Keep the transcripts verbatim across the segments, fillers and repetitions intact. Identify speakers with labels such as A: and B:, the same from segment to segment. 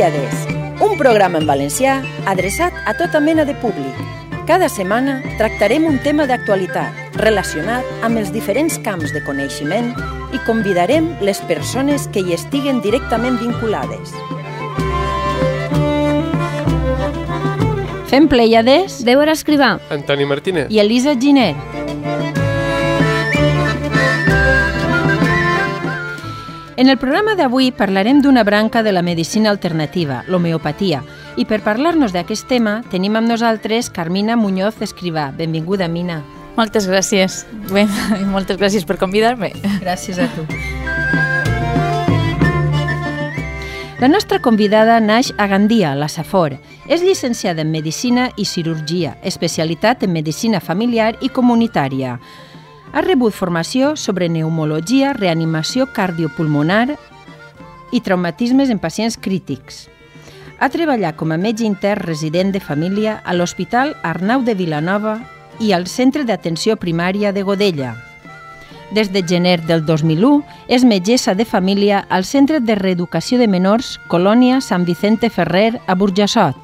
A: Pléiades, un programa en valencià adreçat a tota mena de públic. Cada setmana tractarem un tema d'actualitat relacionat amb els diferents camps de coneixement i convidarem les persones que hi estiguen directament vinculades. Fem Pléiades,
B: Débora Escrivà,
C: Antoni Martínez
A: i Elisa Giner. En el programa d'avui parlarem d'una branca de la medicina alternativa, l'homeopatia, i per parlar-nos d'aquest tema tenim amb nosaltres Carmina Muñoz Escrivà. Benvinguda, Mina.
D: Moltes gràcies. Bé, moltes gràcies per convidar-me.
A: Gràcies a tu. La nostra convidada naix a Gandia, la Safor. És llicenciada en Medicina i Cirurgia, especialitat en Medicina familiar i comunitària. Ha rebut formació sobre pneumologia, reanimació cardiopulmonar i traumatismes en pacients crítics. Ha treballat com a metge intern resident de família a l'Hospital Arnau de Vilanova i al Centre d'Atenció Primària de Godella. Des de gener del dos mil u és metgessa de família al Centre de Reeducació de Menors Colònia Sant Vicente Ferrer a Burjassot.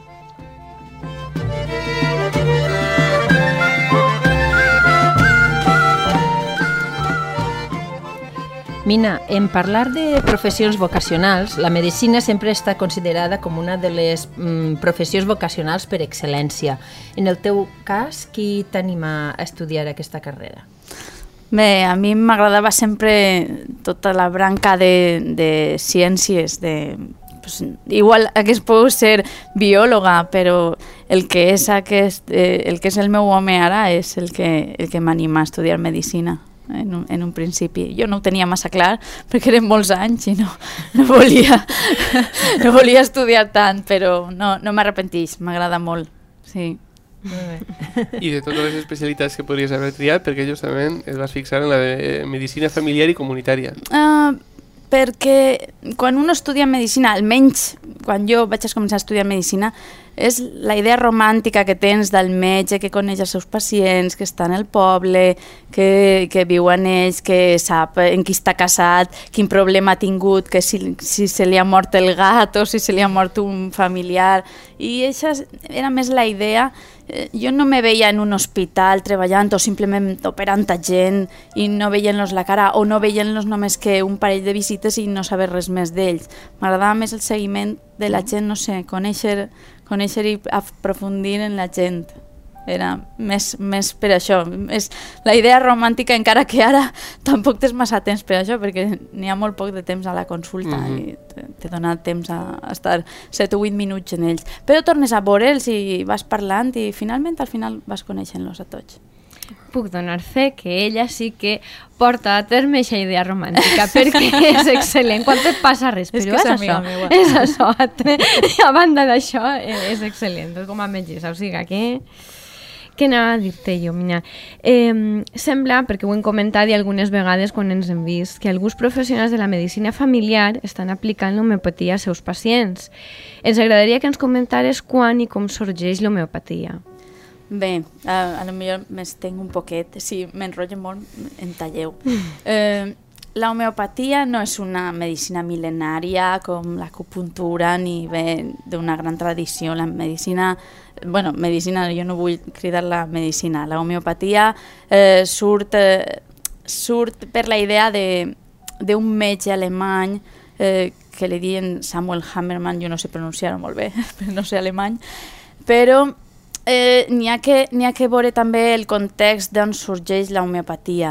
A: Mina, en parlar de professions vocacionals, la medicina sempre està considerada com una de les mm, professions vocacionals per excel·lència. En el teu cas, qui t'anima a estudiar aquesta carrera?
D: Bé, a mi m'agradava sempre tota la branca de, de ciències, de, pues, igual hagués pogut ser biòloga, però el que és, aquest, eh, el, que és el meu home ara és el que, el que m'anima a estudiar medicina. En un, en un principi. Jo no ho tenia massa clar perquè eren molts anys i no, no, volia, no volia estudiar tant, però no, no m'arrepentix, m'agrada molt. Sí.
C: I de totes les especialitats que podries haver triat, perquè justament es vas fixar en la de medicina familiar i comunitària.
D: Uh, perquè quan un estudia medicina, almenys quan jo vaig començar a estudiar medicina, és la idea romàntica que tens del metge que coneix els seus pacients, que està en el poble, que, que viu en ells, que sap en qui està casat, quin problema ha tingut, que si, si se li ha mort el gat o si se li ha mort un familiar. I això era més la idea. Jo no me veia en un hospital treballant o simplement operant a gent i no veient-los la cara o no veient-los només que un parell de visites i no saber res més d'ells. M'agradava més el seguiment de la gent, no sé, conèixer, conèixer i aprofundir en la gent. Era més, més per això. És la idea romàntica, encara que ara tampoc tens massa temps per això, perquè n'hi ha molt poc de temps a la consulta mm-hmm. i t'he donat temps a estar set o vuit minuts en ells. Però tornes a veure'ls i vas parlant i finalment al final vas coneixent-los a tots.
B: Puc donar fe que ella sí que porta a terme aquesta idea romàntica perquè és excel·lent. Quan et passa res, però és, és això. És això. A banda d'això, és excel·lent. Com a metgessa, o sigui que... Què anava a dir-te jo, Mina? Eh, sembla, perquè ho hem comentat i algunes vegades quan ens hem vist, que alguns professionals de la medicina familiar estan aplicant l'homeopatia als seus pacients. Ens agradaria que ens comentares quan i com sorgeix l'homeopatia.
D: Bé, a, a lo millor m'estenc un poquet, si m'enrotllo molt en talleu. Eh, la homeopatia no és una medicina mil·lenària com l'acupuntura ni ve d'una gran tradició. La medicina, bueno, medicina, jo no vull cridar la medicina, la homeopatia eh, surt, eh, surt per la idea d'un metge alemany eh, que li diuen Samuel Hammerman, jo no sé pronunciar-ho molt bé, no sé alemany, però Eh, n'hi ha que, n'hi ha que veure també el context d'on sorgeix la homeopatia.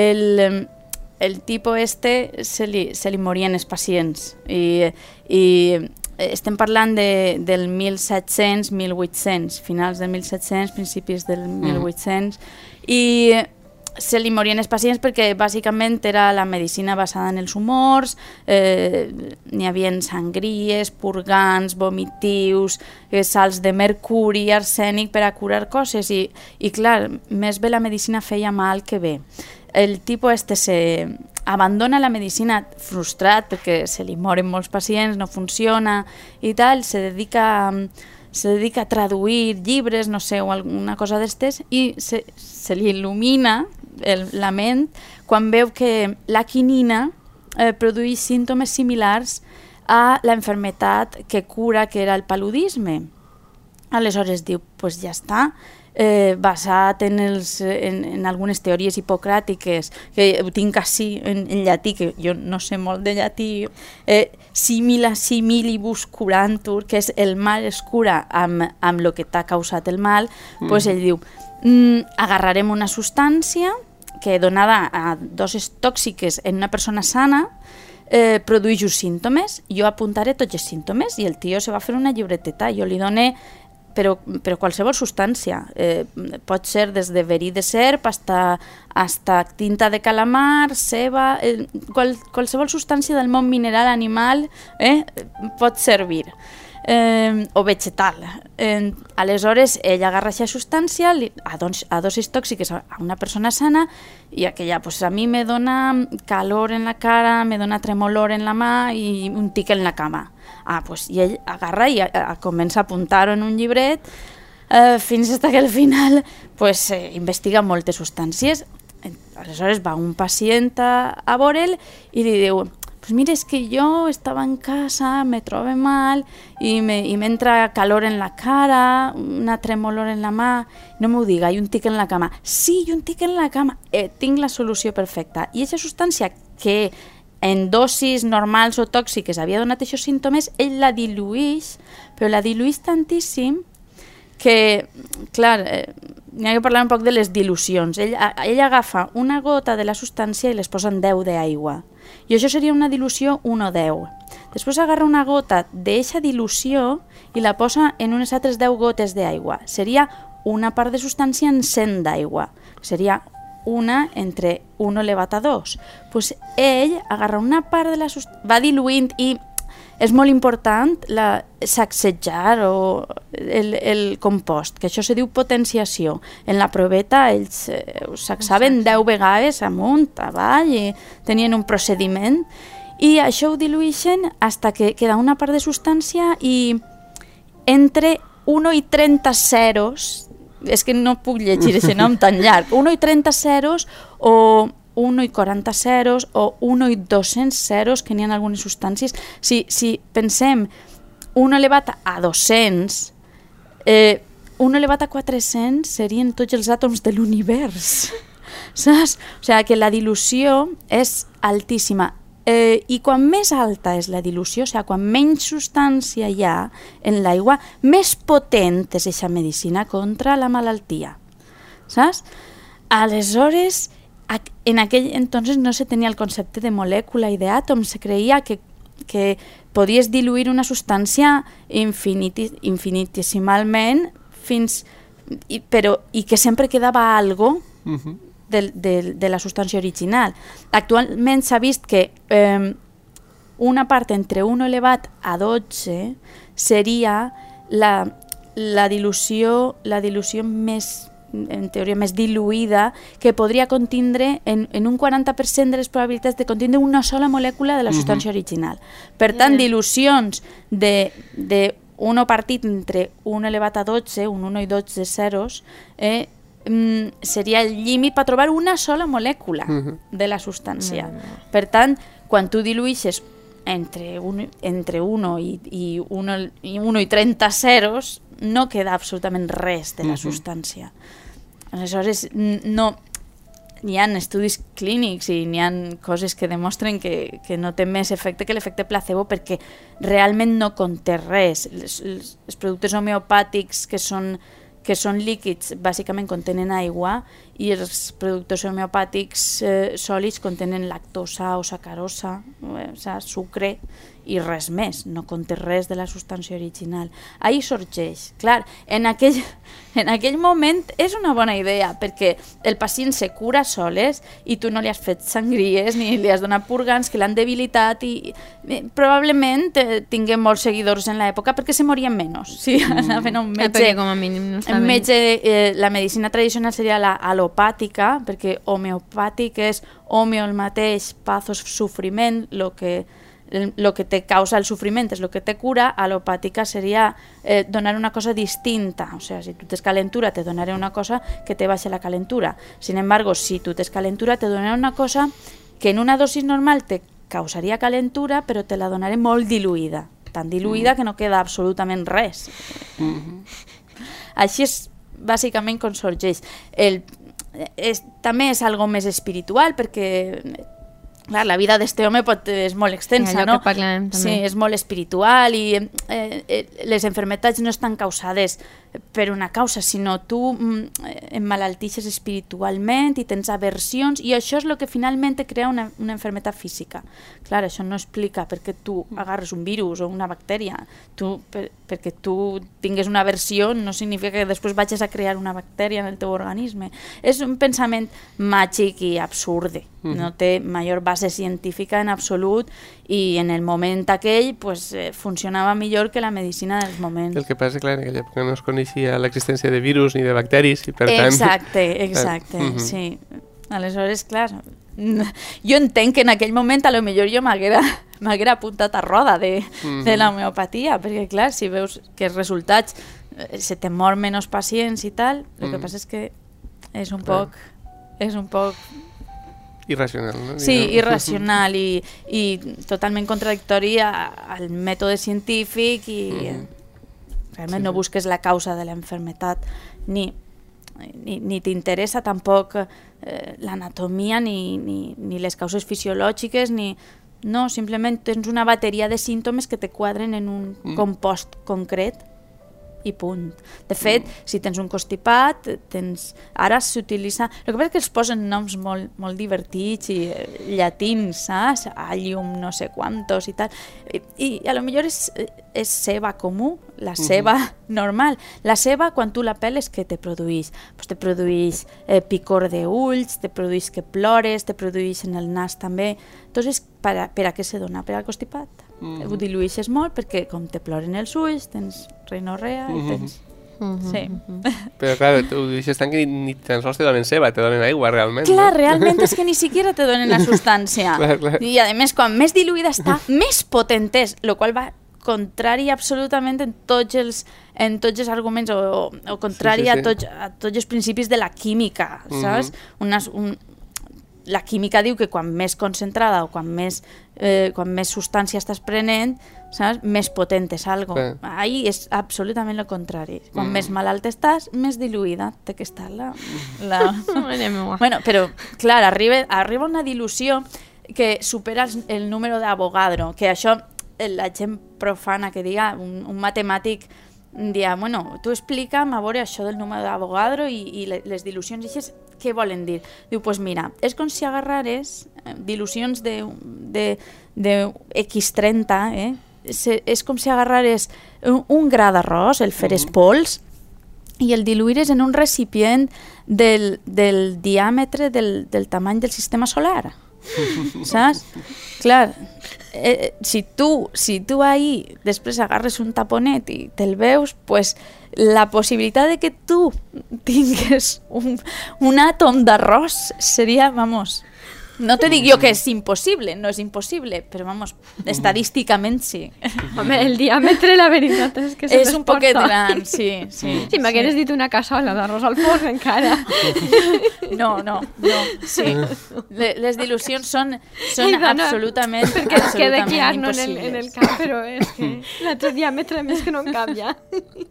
D: El, el tipus este se li, se li morien els pacients i, i estem parlant de, del mil set-cents mil vuit-cents, finals del mil set-cents, principis del mil vuit-cents, i se li morien els pacients perquè bàsicament era la medicina basada en els humors, eh, n'hi havia sangries, purgants, vomitius, eh, salts de mercuri, arsènic per a curar coses i, i clar, més bé la medicina feia mal que bé. El tipus este se abandona la medicina frustrat perquè se li moren molts pacients, no funciona i tal, se dedica a se dedica a traduir llibres, no sé, o alguna cosa d'estes, i se, se li il·lumina el, la ment quan veu que la quinina eh, produeix símptomes similars a la enfermedad que cura, que era el paludisme. Aleshores diu, pues ja està, eh, basat en, els, en, en algunes teories hipocràtiques, que ho tinc així en, en llatí, que jo no sé molt de llatí, eh, simila similibus curantur, que és el mal es cura amb, amb el que t'ha causat el mal, mm. pues ell diu, mm, agarrarem una substància que donada a dosis tòxiques en una persona sana, eh, produeix uns símptomes, jo apuntaré tots els símptomes i el tio se va fer una llibreteta, jo li doné però, però qualsevol substància, eh, pot ser des de verí de serp hasta, hasta tinta de calamar, ceba, eh, qual, qualsevol substància del món mineral, animal, eh, pot servir. Eh, o vegetal. Eh, aleshores, ell agarra aquesta substància li, a, dos, a dosis tòxiques a una persona sana i aquella, pues, a mi me dona calor en la cara, me dona tremolor en la mà i un tic en la cama. Ah, pues, i ell agarra i a, a, comença a apuntar-ho en un llibret eh, fins que al final pues, eh, investiga moltes substàncies. Aleshores va un pacient a, a veure'l i li diu, pues mira, es que yo estaba en casa, me trobe mal y me, y me entra calor en la cara, una tremolor en la mà, no m'ho diga, hay un tic en la cama. Sí, hi ha un tic en la cama, eh, tinc la solució perfecta. I aquesta substància que en dosis normals o tòxiques havia donat aquests símptomes, ell la diluïx, però la diluïx tantíssim que, clar, eh, n'hi ha que parlar un poc de les dilucions. Ell, ell agafa una gota de la substància i les posa en deu d'aigua. I això seria una dilució un o deu. Després agarra una gota d'eixa dilució i la posa en unes altres deu gotes d'aigua. Seria una part de substància en cent d'aigua. Seria una entre un elevat a dos. Pues ell agarra una part de la substància, va diluint i és molt important la, sacsejar o el, el compost, que això se diu potenciació. En la proveta ells eh, ho saxaven deu vegades amunt, avall, i tenien un procediment, i això ho diluïxen fins que queda una part de substància i entre un i trenta ceros, és que no puc llegir aquest nom tan llarg, un i trenta ceros o un i quaranta ceros o un i dos-cents ceros, que n'hi ha algunes substàncies. Si, si pensem un elevat a dos-cents, eh, un elevat a quatre-cents serien tots els àtoms de l'univers. Saps? O sigui que la dilució és altíssima. Eh, I quan més alta és la dilució, o sigui, quan menys substància hi ha en l'aigua, més potent és aquesta medicina contra la malaltia. Saps? Aleshores, en aquell entonces no se tenia el concepte de molècula i d'àtom, se creia que, que podies diluir una substància infiniti, infinitesimalment fins, i, però, i que sempre quedava algo uh-huh. de, de, de la substància original. Actualment s'ha vist que eh, una part entre un elevat a dotze seria la, la dilució, la dilució més en teoria més diluïda, que podria contindre en, en un quaranta per cent de les probabilitats de contindre una sola molècula de la substància uh-huh. original. Per tant, yeah. dilucions de, de un partit entre un elevat a dotze, un un i dotze ceros, eh, mm, seria el límit per trobar una sola molècula uh-huh. de la substància. Uh-huh. Per tant, quan tu diluïxes entre un, entre un i, i, uno, i un i trenta ceros, no queda absolutament res de la uh-huh. substància. Aleshores, no, hi ha estudis clínics i hi ha coses que demostren que, que no té més efecte que l'efecte placebo perquè realment no conté res. Els, els, els productes homeopàtics que són, que són líquids bàsicament contenen aigua i els productes homeopàtics eh, sòlids contenen lactosa o sacarosa, eh, o sigui, sucre i res més, no conté res de la substància original. Ahí sorgeix. Clar, en aquell, en aquell moment és una bona idea perquè el pacient se cura soles i tu no li has fet sangries ni li has donat purgants que l'han debilitat i eh, probablement eh, tinguem molts seguidors en l'època perquè se morien menys. Sí, mm. anaven a un metge,
B: com a mínim no
D: un metge eh, la medicina tradicional seria la alopàtica, perquè homeopàtic és homeo el mateix, pathos sofriment, el que el que te causa el sofriment és el que te cura. Alopàtica seria eh, donar una cosa distinta, o sea, si tu tens calentura te donaré una cosa que te baixa la calentura, sin embargo si tu tens calentura te donaré una cosa que en una dosis normal te causaria calentura, però te la donaré molt diluïda, tan diluïda que no queda absolutament res. Així és bàsicament com sorgeix. El, és, també és algo més espiritual, perquè clar, la vida d'este home pot, és molt extensa,
B: allò
D: no?
B: que parlem també.
D: Sí, és molt espiritual i eh, eh, les enfermetats no estan causades per una causa, sinó tu mm, emmalaltixes espiritualment i tens aversions, i això és el que finalment te crea una, una enfermetat física. Clar, això no explica perquè tu agarres un virus o una bactèria. Tu, per, perquè tu tingues una aversió no significa que després vagis a crear una bactèria en el teu organisme. És un pensament màgic i absurde. Mm-hmm. No té major base científica en absolut, i en el moment aquell pues, eh, funcionava millor que la medicina dels moments.
C: El que passa, clar, en aquella època no es coneixia l'existència de virus ni de bacteris, i per tant...
D: Exacte, exacte, uh-huh. sí. Aleshores, clar, jo entenc que en aquell moment a lo millor jo m'haguera apuntat a roda de, uh-huh. de l'homeopatia, perquè clar, si veus que els resultats eh, se te mor menys pacients i tal, el uh-huh. que passa és que és un poc... és un poc...
C: irracional, no?
D: Sí, irracional i, i totalment contradictori a, al mètode científic i mm-hmm. realment sí, no busques la causa de la enfermetat ni, ni, ni t'interessa tampoc eh, l'anatomia ni, ni, ni les causes fisiològiques ni... no, simplement tens una bateria de símptomes que te quadren en un mm. compost concret i punt. De fet, mm. si tens un constipat, tens... ara s'utilitza... El que passa és que els posen noms molt, molt divertits i llatins, saps? Allium no sé quantos i tal. I, i a lo millor és, és ceba comú, la ceba mm-hmm. normal. La ceba, quan tu la peles, què te produeix? Pues te produeix eh, picor d'ulls, te produeix que plores, te produeix en el nas també. Entonces, per a, per a què se dona? Per al constipat. Mm-hmm. Ho dilueixes molt perquè com te ploren els ulls, tens rinorrea i tens... Mm-hmm. Sí.
C: Però clar, ho dius tant que ni, ni tan sols te donen ceba, te donen aigua realment.
D: Clar,
C: no?
D: realment és que ni siquiera te donen la substància. Clar, clar. I a més, quan més diluïda està, més potent és, el qual va contrari absolutament en tots els, en tots els arguments o, o contrari sí, sí, sí. A, tots, a tots els principis de la química, saps? Mm-hmm. Unes, un, la química diu que quan més concentrada o quan més, eh, quan més substància estàs prenent, saps? Més potent és algo. Sí. Ahí és absolutament el contrari. Quan mm. més malalt estàs, més diluïda té que estar la... la... bueno, però, clar, arriba, arriba una dilució que supera el, el número d'Avogadro, que això, la gent profana que diga, un, un matemàtic dia, bueno, tu explica'm a veure això del número d'Avogadro i, i les dilucions, i així, què volen dir? Diu, doncs pues mira, és com si agarrares eh, dilucions de, de, de equis trenta, eh? és, és com si agarrares un, un gra d'arròs, el feres pols, i el diluires en un recipient del, del diàmetre del, del tamany del sistema solar. Saps? Clar, eh, si tu si tu ahí després agarres un taponet i te'l veus, pues la possibilitat de que tu tingues un, un àtom d'arròs seria, vamos, no te dic jo que és impossible, no és impossible, però vamos, estadísticament sí.
B: Home, el diàmetre, la veritat és que
D: és un poquet gran, sí. sí
B: si m'hagueres
D: sí.
B: dit una cassola d'arròs al forn encara.
D: No, no, no, sí. Les dilucions són, són Ai, absolutament,
B: perquè
D: absolutament
B: queda clar no, en, el,
D: impossibles.
B: en el cap, però és que l'altre diàmetre més que no en cap ja.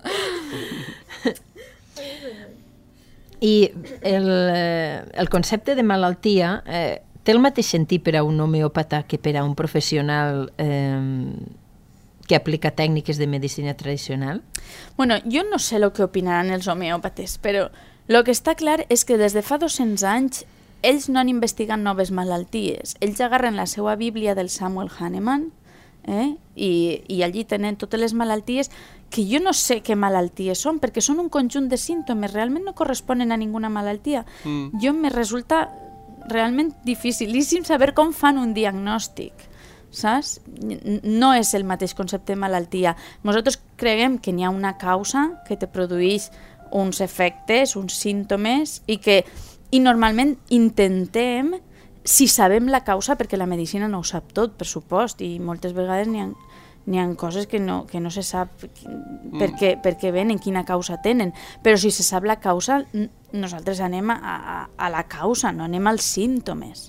A: I el, el concepte de malaltia eh, té el mateix sentit per a un homeòpata que per a un professional eh, que aplica tècniques de medicina tradicional?
D: Bueno, jo no sé el que opinaran els homeòpates, però el que està clar és que des de fa dos-cents anys ells no han investigat noves malalties. Ells agarren la seva bíblia del Samuel Hahnemann eh? I, i allí tenen totes les malalties que jo no sé què malalties són, perquè són un conjunt de símptomes, realment no corresponen a ninguna malaltia. Mm. Jo me resulta realment dificilíssim saber com fan un diagnòstic, saps? No és el mateix concepte de malaltia. Nosaltres creiem que n'hi ha una causa que te produeix uns efectes, uns símptomes, i que i normalment intentem, si sabem la causa, perquè la medicina no ho sap tot, per supost, i moltes vegades n'hi ha n'hi ha coses que no, que no se sap per què, per què venen, quina causa tenen, però si se sap la causa, nosaltres anem a, a, a la causa, no anem als símptomes.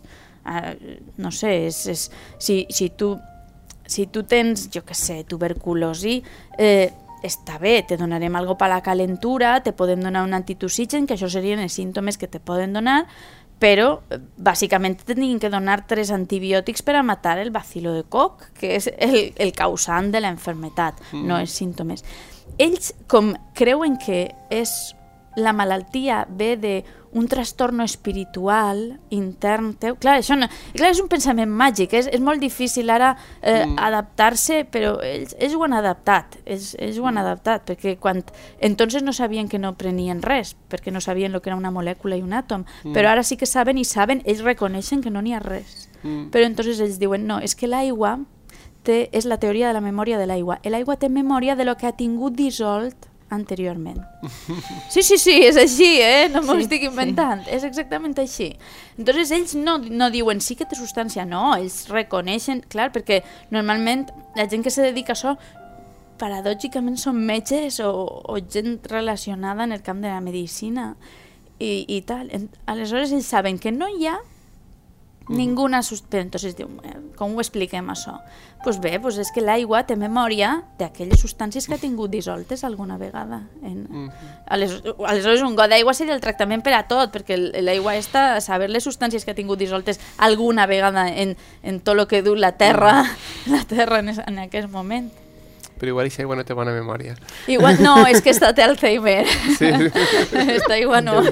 D: Uh, no sé, és, és, si, si, tu, si tu tens, jo què sé, tuberculosi, eh, està bé, te donarem algo per la calentura, te podem donar un antitussigen, que això serien els símptomes que te poden donar, però bàsicament tenien que donar tres antibiòtics per a matar el bacilo de Koch, que és el, el causant de la enfermetat, mm. no els símptomes. Ells, com creuen que és la malaltia ve d'un trastorno espiritual intern teu, clar, això no, clar, és un pensament màgic, és, és molt difícil ara eh, mm. adaptar-se, però ells, ells ho han adaptat, ells, ells ho han adaptat, perquè quan, entonces no sabien que no prenien res, perquè no sabien el que era una molècula i un àtom, mm. però ara sí que saben i saben, ells reconeixen que no n'hi ha res, mm. però entonces ells diuen, no, és que l'aigua té, és la teoria de la memòria de l'aigua, l'aigua té memòria de lo que ha tingut dissolt anteriorment. Sí, sí, sí, és així, eh? No m'ho sí, estic inventant, sí. És exactament així. Entonces ells no, no diuen sí que té substància, no, ells reconeixen, clar, perquè normalment la gent que se dedica a això paradògicament són metges o, o gent relacionada en el camp de la medicina i, i tal. Aleshores ells saben que no hi ha Mm. ninguna substància. Entonces diu, com ho expliquem això? Doncs pues bé, pues és que l'aigua té memòria d'aquelles substàncies que ha tingut dissoltes alguna vegada. En... Mm. Aleshores, aleshores un got d'aigua seria el tractament per a tot, perquè l'aigua està a saber les substàncies que ha tingut dissoltes alguna vegada en, en tot el que du la terra, mm. la terra en, en aquest moment.
C: Però igual aquesta aigua no té bona memòria.
D: Igual no, és que esta té Alzheimer. Sí. Esta aigua no.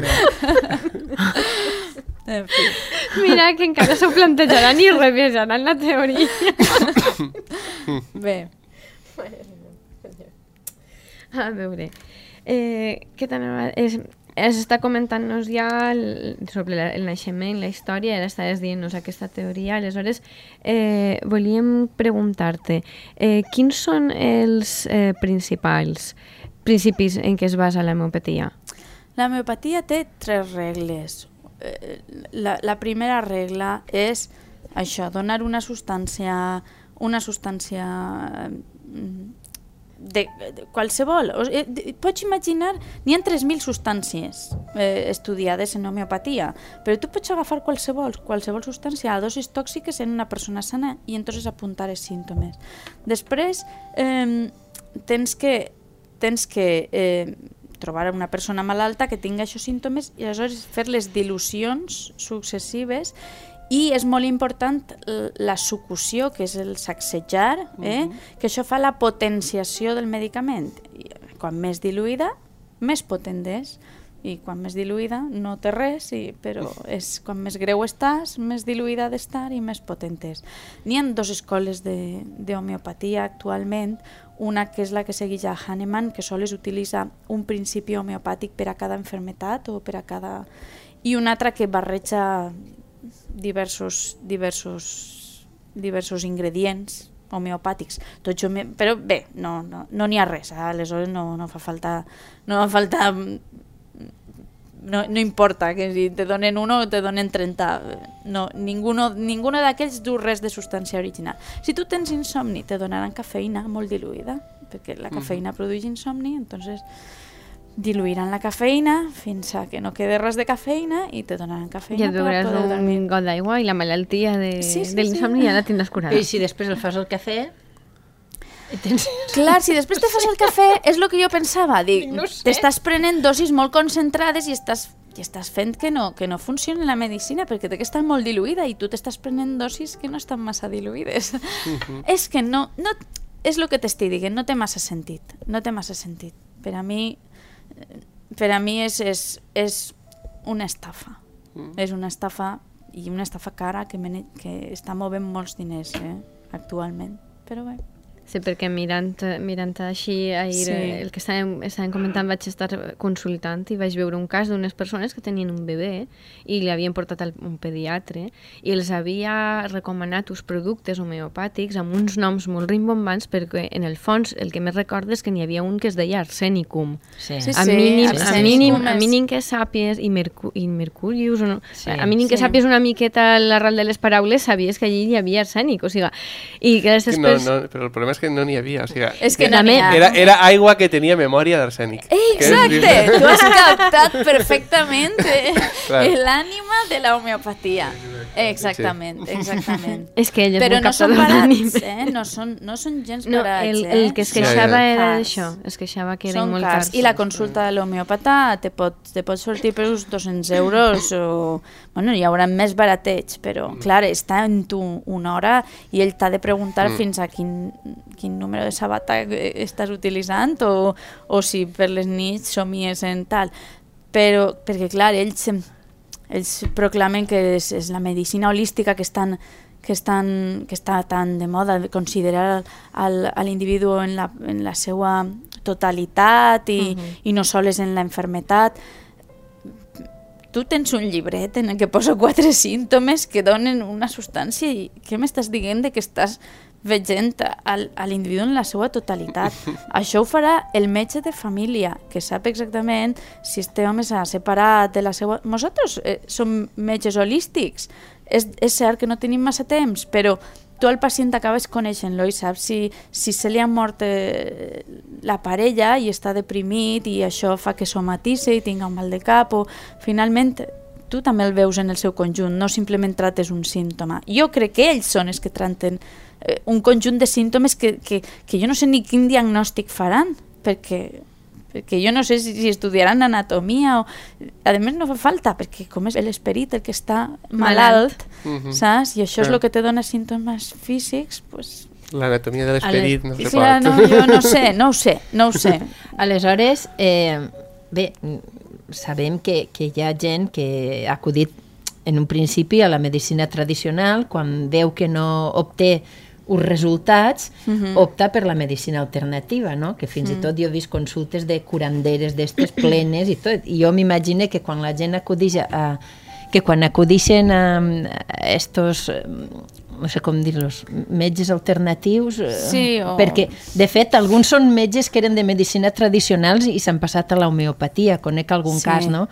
D: En fi.
B: Mira que encara s'ho plantejaran i revisaran la teoria.
D: Bé.
B: A veure, eh, què t'anava... Es, es està comentant-nos ja el, sobre la, el naixement, la història, ara estaves dient-nos aquesta teoria, aleshores eh, volíem preguntar-te eh, quins són els eh, principals principis en què es basa la homeopatia?
D: La homeopatia té tres regles. La, la primera regla és això, donar una substància una substància de, de qualsevol. O, eh, pots imaginar, n'hi ha tres mil substàncies eh, estudiades en homeopatia, però tu pots agafar qualsevol, qualsevol substància a dosis tòxiques en una persona sana i entonces apuntar els símptomes. Després eh, tens que, tens que eh, trobar una persona malalta que tingui aquests símptomes i aleshores fer les dilucions successives i és molt important la succusió, que és el sacsejar, eh? Uh-huh. Que això fa la potenciació del medicament. I quan més diluïda, més potent és. I quan més diluïda no té res, i, però és, quan més greu estàs, més diluïda ha d'estar i més potent és. N'hi ha dues escoles d'homeopatia actualment, una que és la que segueix a Hahnemann, que sols utilitza un principi homeopàtic per a cada enfermetat o per a cada... i una altra que barreja diversos, diversos, diversos ingredients homeopàtics. Tot me... Però bé, no n'hi no, no ha res, eh? Aleshores no, no fa falta... No fa falta No, no importa que si te donen uno o te donen trenta, no, ninguno, ninguno d'aquells du res de substància original. Si tu tens insomni te donaran cafeïna molt diluïda, perquè la cafeïna produeix insomni, entonces diluiran la cafeïna fins a que no quede res de cafeïna i te donaran cafeïna.
B: Ja beuràs un got d'aigua i la malaltia de, sí, sí, de l'insomni sí. Ja la tindràs curada.
A: I si després el fas el cafè... Tens...
D: Clar, si després te fas el cafè, és el que jo pensava, dic, no sé. T'estàs prenent dosis molt concentrades i estàs, i estàs fent que no, que no funcioni la medicina, perquè té que estar molt diluïda i tu t'estàs prenent dosis que no estan massa diluïdes. Uh-huh. És que no, no, és el que t'estic dient, no té massa sentit, no té massa sentit. Per a mi, per a mi és, és, és una estafa, uh-huh. És una estafa i una estafa cara que, me, que està movent molts diners eh, actualment, però bé.
B: Sí, perquè mirant, mirant així ahir, sí. El que estàvem, estàvem comentant vaig estar consultant i vaig veure un cas d'unes persones que tenien un bebè i li havien portat a un pediatre i els havia recomanat uns productes homeopàtics amb uns noms molt rimbombants perquè en el fons el que més recordo és que n'hi havia un que es deia arsenicum. Sí. Sí, a, mínim, sí, a, mínim, a mínim que sàpies i, mercu, i mercurius o no, sí, a mínim que sí. Sàpies una miqueta l'arrel de les paraules sabies que allí hi havia arsènic, o sigui, i que després...
C: No, no, però el problema és que no n'hi havia, o sigui,
D: és que no
C: era, era aigua que tenia memòria d'arsènic.
D: Exacte, tu has captat perfectament l'ànima de la homeopatía. Exactament, exactament.
B: És que ell és
D: Però
B: un
D: no són
B: captador
D: barats,
B: d'anime.
D: eh? No són, no són gens
B: No,
D: barats,
B: el,
D: eh?
B: el que es queixava
C: Sí,
B: era
D: cars.
B: d'això, es queixava que eren
D: Són
B: molt
D: cars.
B: cars.
D: I la consulta de l'homeòpata te pot, te pot sortir per uns dos-cents euros o... Bueno, hi haurà més baratets, però, clar, està en tu una hora i ell t'ha de preguntar mm. fins a quin, quin número de sabata estàs utilitzant o, o si per les nits somies en tal. Però, perquè, clar, ells, ells proclamen que és, és la medicina holística que estan que, estan, que està tan de moda, de considerar al, a l'individu en la, en la seva totalitat i, uh-huh. i no sols en la enfermetat. Tu tens un llibret en el que posa quatre símptomes que donen una substància i què m'estàs dient de que estàs veient al, a l'individu en la seva totalitat? Això ho farà el metge de família, que sap exactament si este home s'ha separat de la seva... Nosaltres eh, som metges holístics. És, és cert que no tenim massa temps, però tu al pacient acabes coneixent-lo i saps si, si se li ha mort eh, la parella i està deprimit i això fa que somatitzi i tinga un mal de cap o finalment tu també el veus en el seu conjunt, no simplement trates un símptoma. Jo crec que ells són els que traten eh, un conjunt de símptomes que, que, que jo no sé ni quin diagnòstic faran, perquè... perquè jo no sé si, si estudiaran anatomia o... A més no fa falta, perquè com és l'esperit el que està malalt, uh-huh. saps? I això és el que te dona símptomes físics, pues...
C: L'anatomia de l'esperit no sé
D: clar, no, jo no sé, no ho sé, no ho sé.
A: Aleshores, eh, bé, sabem que, que hi ha gent que ha acudit en un principi a la medicina tradicional, quan veu que no obté uns resultats, uh-huh. opta per la medicina alternativa, no? Que fins uh-huh. i tot jo he vist consultes de curanderes d'estes plenes i tot, i jo m'imagino que quan la gent acudix a, que quan acudixen a, a estos, no sé com dir-los, metges alternatius,
D: sí, o...
A: perquè de fet alguns són metges que eren de medicina tradicionals i s'han passat a la homeopatia, conec algun sí. cas, no?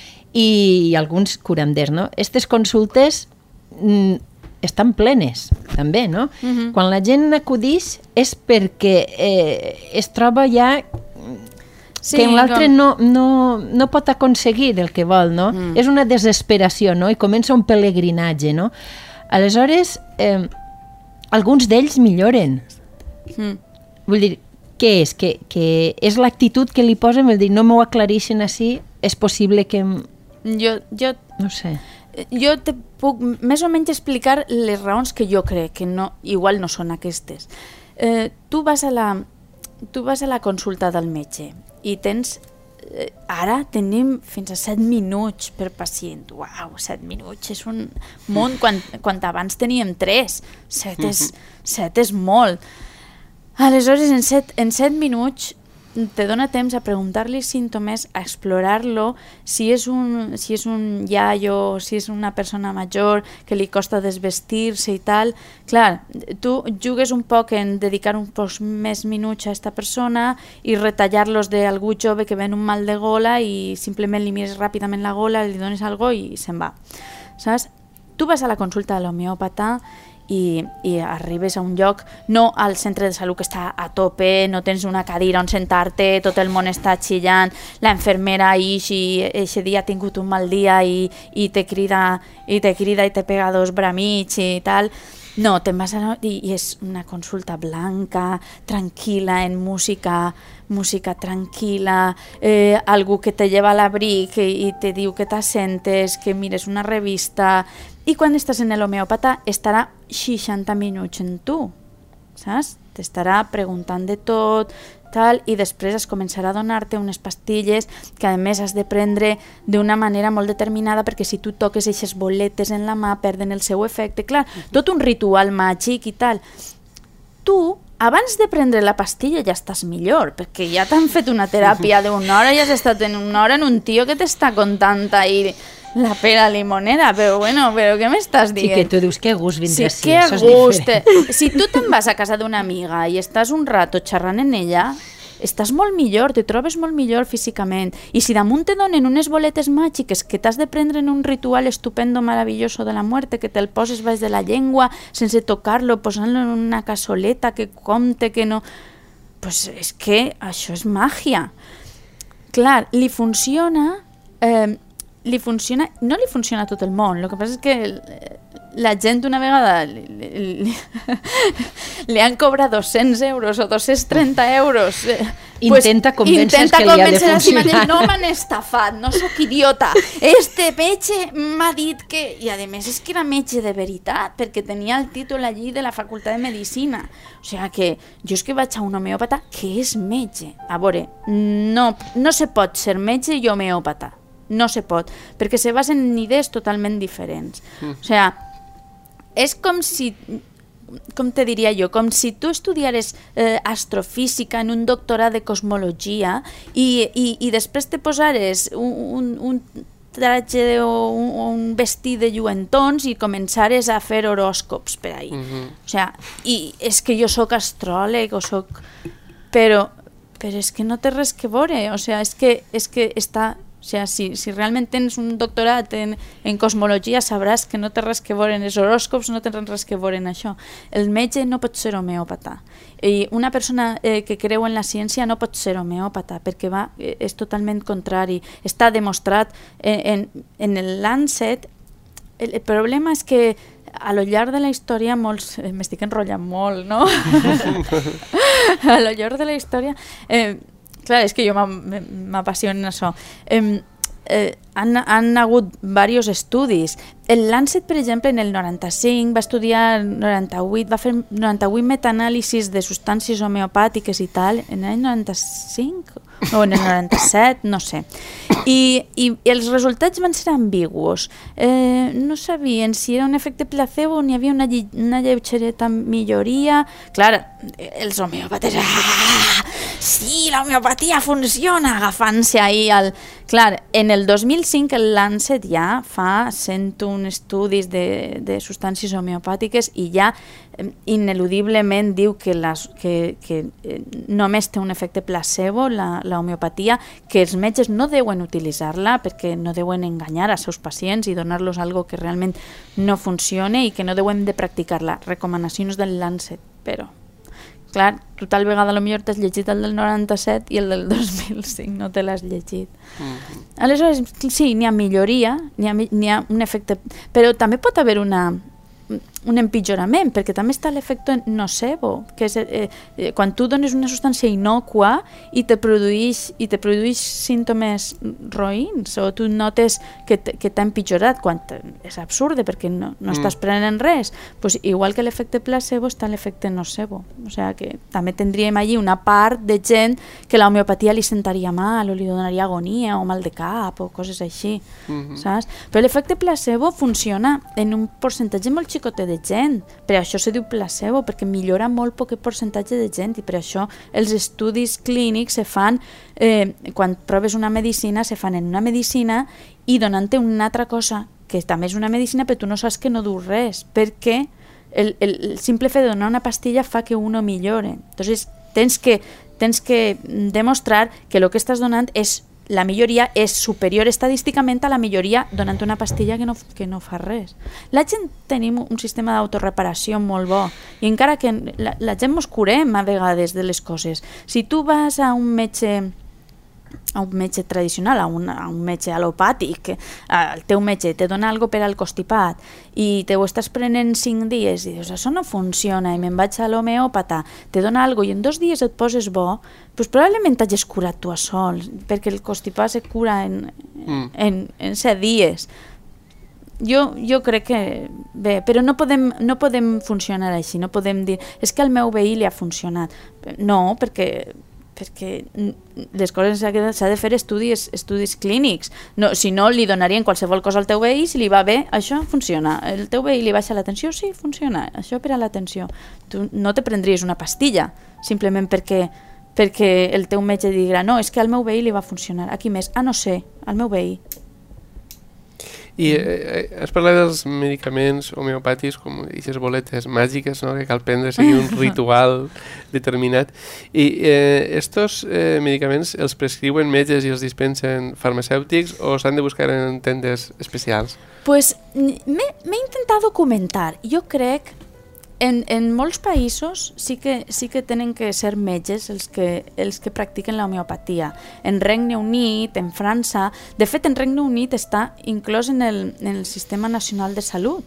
A: I, i alguns curanders, no? Estes consultes mm, estan plenes, també, no? Uh-huh. Quan la gent acudix és perquè eh, es troba ja sí, que l'altre com... no, no, no pot aconseguir el que vol, no? Mm. És una desesperació, no? I comença un pelegrinatge, no? Aleshores, eh, alguns d'ells milloren. Mm. Vull dir, què és? Que, que és l'actitud que li posen, vull dir, no m'ho aclareixen així, és possible que...
D: Jo, jo...
A: No sé...
D: Jo te puc més o menys explicar les raons que jo crec, que no, igual no són aquestes. Eh, tu, vas a la, tu vas a la consulta del metge i tens, eh, ara tenim fins a set minuts per pacient. Uau, set minuts és un món, quan, quan abans teníem tres. Set és, set és molt. Aleshores, en set, en set minuts te dona temps a preguntar-li símptomes, a explorar-lo, si és un, si és un iaio, si és una persona major que li costa desvestir-se i tal. Clar, tu jugues un poc en dedicar un poc més minuts a aquesta persona i retallar-los d'algú jove que ven un mal de gola i simplement li mires ràpidament la gola, li dones algo i se'n va. Saps? Tu vas a la consulta de l'homeòpata I, i arribes a un lloc, no al centre de salut que està a tope, no tens una cadira on sentar-te, tot el món està xillant, la infermera ix i eixe dia ha tingut un mal dia i, i te crida i te crida i te pega dos bramits i tal. No, te'n vas a... I, i és una consulta blanca, tranquil·la, en música, música tranquil·la, eh, algú que te lleva a l'abric i, i te diu que t'assentes, que mires una revista... I quan estàs en l'homeòpata estarà seixanta minuts en tu, saps? T'estarà preguntant de tot, tal, i després es començarà a donar-te unes pastilles que a més has de prendre d'una manera molt determinada perquè si tu toques eixes boletes en la mà perden el seu efecte. Clar, tot un ritual màgic i tal. Tu, abans de prendre la pastilla ja estàs millor, perquè ja t'han fet una teràpia d'una hora i has estat en una hora en un tio que t'està contant ahir la pera limonera, però bueno, però què m'estàs dient?
A: Sí, que tu dius que gust vindrà
D: sí, que
A: això és
D: gust.
A: diferent.
D: Si tu te'n vas a casa d'una amiga i estàs un rato xerrant en ella, estàs molt millor, te trobes molt millor físicament. I si damunt te donen unes boletes màgiques que t'has de prendre en un ritual estupendo, maravilloso de la muerte, que te'l poses baix de la llengua, sense tocar-lo, posant-lo en una cassoleta que compte, que no... Pues és que això és màgia. Clar, li funciona... Eh, li funciona, no li funciona a tot el món, el que passa és que la gent una vegada li, li, li han cobrat dos-cents euros o dos-cents trenta euros, eh,
A: intenta
D: pues,
A: convèncer
D: intenta
A: que li ha de
D: convèncer a si
A: funcionar.
D: mateix, no m'han estafat, no sóc idiota, este metge m'ha dit que... I a més és que era metge de veritat, perquè tenia el títol allí de la Facultat de Medicina. O sigui que jo és que vaig a un homeòpata que és metge. A veure, no, no se pot ser metge i homeòpata. No se pot, perquè se basen en idees totalment diferents. Mm. O sigui, és com si, com te diria jo, com si tu estudiares eh, astrofísica en un doctorat de cosmologia i, i, i després te posares un, un, un traje o un, un vestit de lluentons i començares a fer horòscops per ahí. Mm-hmm. O sigui, i és que jo sóc astròleg o sóc... Però, però és que no té res que veure, o sigui, és que, és que està... O sigui, si, si realment tens un doctorat en, en cosmologia sabràs que no té res que veure en els horòscops, no tenen res que veure en això. El metge no pot ser homeòpata. I una persona eh, que creu en la ciència no pot ser homeòpata perquè va, eh, és totalment contrari. Està demostrat eh, en, en el Lancet. El, el problema és que a lo llarg de la història molts... Eh, m'estic enrotllant molt, no? A lo llarg de la història... Eh, Clar, és que jo m'apassiona això. Eh, eh, han, han hagut diversos estudis. El Lancet, per exemple, en el noranta-cinc va estudiar noranta-vuit, va fer noranta-vuit metaanàlisis de substàncies homeopàtiques i tal, en l'any noranta-cinc o en el noranta-set, no sé. I, i, i els resultats van ser ambiguos. Eh, no sabien si era un efecte placebo o n'hi havia una, una lleugereta milloria. Clar, els homeòpates... Ah, sí, la homeopatia funciona, agafant-se ahir al... Clar, en el dos mil cinc el Lancet ja fa cent un estudis de, de substàncies homeopàtiques i ja eh, ineludiblement diu que, les, que, que eh, només té un efecte placebo la, la homeopatia, que els metges no deuen utilitzar-la perquè no deuen enganyar als seus pacients i donar-los algo que realment no funcione i que no deuen de practicar-la. Recomanacions del Lancet, però... Clar, tu tal vegada potser t'has llegit el del noranta-set i el del dos mil cinc no te l'has llegit. Mm-hmm. Aleshores, sí, n'hi ha milloria, n'hi ha, n'hi ha un efecte... Però també pot haver una, un empitjorament, perquè també està l'efecte nocebo, que és eh, eh, quan tu dones una substància innocua i te produeix, i te produeix símptomes roïns, o tu notes que, que t'ha empitjorat, quan és absurd, perquè no, no mm. estàs prenent res. Pues, igual que l'efecte placebo està l'efecte nocebo. O sigui que també tindríem allí una part de gent que la homeopatia li sentaria mal, o li donaria agonia, o mal de cap, o coses així. Mm-hmm. Saps? Però l'efecte placebo funciona en un percentatge molt xicotet de gent. Per això se diu placebo, perquè millora molt poc percentatge de gent i per això els estudis clínics se fan, eh, quan proves una medicina, se fan en una medicina i donant-te una altra cosa, que també és una medicina, però tu no saps que no du res, perquè el, el, el simple fet de donar una pastilla fa que uno millore. Entonces, tens que, tens que demostrar que el que estàs donant és la milloria és superior estadísticament a la milloria donant una pastilla que no, que no fa res. La gent tenim un sistema d'autoreparació molt bo i encara que la, la gent mos curem a vegades de les coses. Si tu vas a un metge a un metge tradicional, a un, a un metge alopàtic, el teu metge te dona algo per al constipat i te ho estàs prenent cinc dies i dius, això no funciona i me'n vaig a l'homeòpata, te dona algo i en dos dies et poses bo, doncs probablement t'hagis curat tu a sol, perquè el constipat se cura en, mm. en, en set dies. Jo, jo crec que bé, però no podem, no podem funcionar així, no podem dir, és que al meu veí li ha funcionat. No, perquè perquè les coses s'ha de fer estudis, estudis clínics. No, si no, li donarien qualsevol cosa al teu veí, si li va bé, això funciona. El teu veí li baixa la tensió, sí, funciona. Això per a la tensió. Tu no te prendries una pastilla, simplement perquè, perquè el teu metge dirà, no, és que al meu veí li va funcionar. A qui més? Ah, no sé, al meu veí.
C: I eh, has parlat dels medicaments homeopàtics com aquestes boletes màgiques, no? Que cal prendre seguir un ritual determinat. I eh, estos eh, medicaments els prescriuen metges i els dispensen farmacèutics o s'han de buscar en tendes especials?
D: Pues m'he intentat documentar. Jo crec En, en molts països sí que, sí que tenen que ser metges els que, els que practiquen la homeopatia. En Regne Unit, en França... De fet, en Regne Unit està inclòs en el, en el Sistema Nacional de Salut.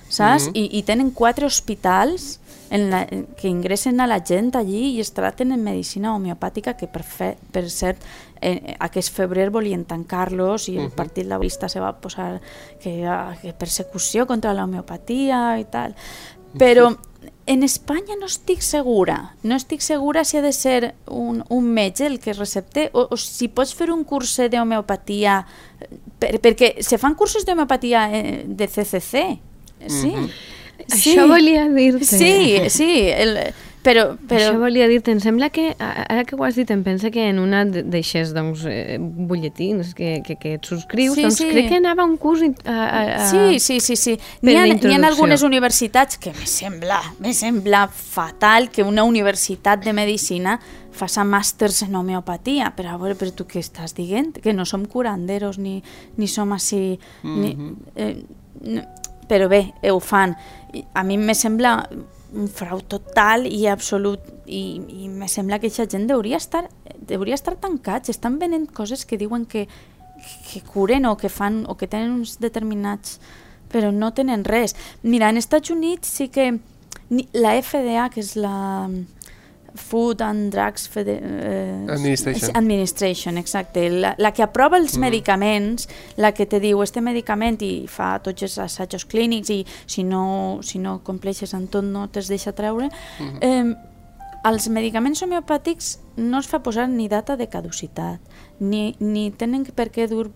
D: saps? I, i tenen quatre hospitals en la, que ingressen a la gent allí i es traten en medicina homeopàtica, que per, fe, per cert eh, aquest febrer volien tancar-los i el Partit Laborista se va posar que, que persecució contra la homeopatia i tal, però en Espanya no estic segura, no estic segura si ha de ser un, un metge el que recepte o, o si pots fer un curs d'homeopatia, per, perquè se fan cursos d'homeopatia eh, de C C C, sí. Mm-hmm.
B: Sí. Això volia dir-te.
D: Sí, sí, el, però, però...
B: Això volia dir-te, em sembla que, ara que ho has dit, em pensa que en una d'aixes doncs, eh, butlletins que, que, que et subscrius, sí, doncs sí. Crec que anava a un curs... A, a, a...
D: Sí, sí, sí, sí. N'hi ha, n'hi ha algunes universitats que me sembla, me sembla fatal que una universitat de medicina faça màsters en homeopatia, però a veure, però tu què estàs dient? Que no som curanderos ni, ni som així... Mm-hmm. ni, eh, no, però bé, ho fan. A mi me sembla un frau total i absolut i, i me sembla que aquesta gent hauria estar, hauria estar tancats. Estan venent coses que diuen que, que curen o que fan o que tenen uns determinats, però no tenen res. Mira, en Estats Units sí que la F D A, que és la Food and Drugs Fede eh,
C: Administration.
D: Administration, exacte. La, la que aprova els mm. medicaments, la que te diu este medicament i fa tots els assajos clínics i si no, si no compleixes en tot no te'ls deixa treure. Mm. Eh, els medicaments homeopàtics no es fa posar ni data de caducitat, ni, ni tenen per què dur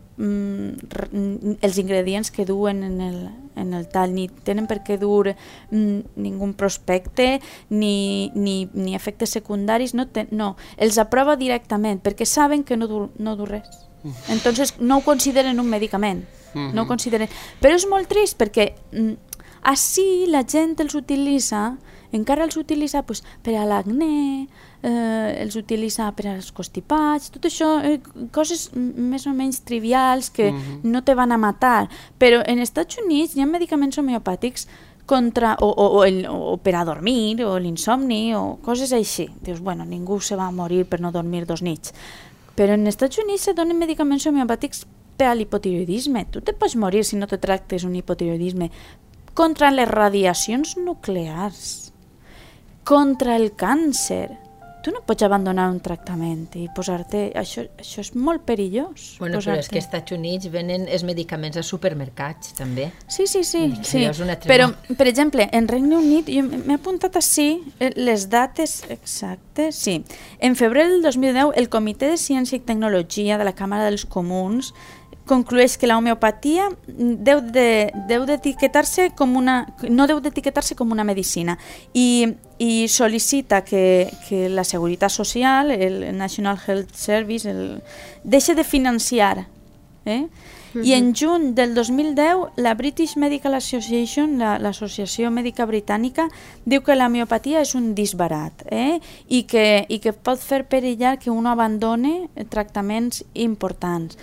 D: mm, els ingredients que duen en el, en el tal, ni tenen per què dur mm, ningú prospecte, ni, ni, ni efectes secundaris, no, ten, no, els aprova directament, perquè saben que no dur, no dur res. Entonces no ho consideren un medicament, mm-hmm. no ho consideren. Però és molt trist perquè mm, així la gent els utilitza, encara els utilitza pues, per a l'acné, eh, els utilitza per als constipats, tot això, eh, coses més o menys trivials que mm-hmm. no te van a matar. Però en Estats Units hi ha medicaments homeopàtics contra, o, o, o, el, o per a dormir, o l'insomni, o coses així. Dius, bueno, ningú se va morir per no dormir dos nits. Però en Estats Units se donen medicaments homeopàtics per a l'hipotiroidisme. Tu te pots morir si no te tractes un hipotiroidisme. Contra les radiacions nuclears, contra el càncer. Tu no pots abandonar un tractament i posar-te... Això, això és molt perillós.
A: Bueno, però és que als Estats Units venen els medicaments a supermercats, també.
D: Sí, sí, sí. sí. Però, per exemple, en Regne Unit, jo m'he apuntat així les dates exactes. Sí. En febrer del dos mil deu, el Comitè de Ciència i Tecnologia de la Càmera dels Comuns conclueix que la homeopatia deu de, deu d'etiquetar-se com una, no deu d'etiquetar-se com una medicina i, i sol·licita que, que la Seguretat Social, el National Health Service, el, deixi de financiar. Eh? Mm-hmm. I en juny del dos mil deu, la British Medical Association, la, l'Associació Mèdica Britànica, diu que la homeopatia és un disbarat eh? I, que, i que pot fer perillar que un abandone tractaments importants.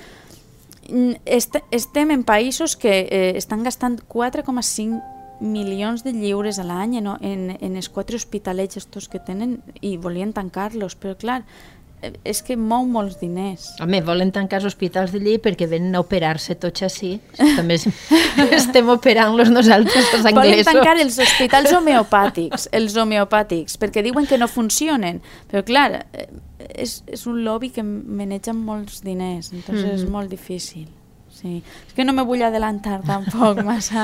D: Estem en països que eh, estan gastant quatre coma cinc milions de lliures a l'any en, en, en els quatre hospitalets estos que tenen i volien tancar-los, però clar, és que mou molts diners.
A: Home, volen tancar els hospitals de llei perquè venen a operar-se tots així. També estem operant-los nosaltres, els anglesos.
D: Volen tancar els hospitals homeopàtics, els homeopàtics, perquè diuen que no funcionen. Però clar, és, és un lobby que maneja molts diners, entonces mm. és molt difícil. Sí. És que no me vull adelantar tampoc massa.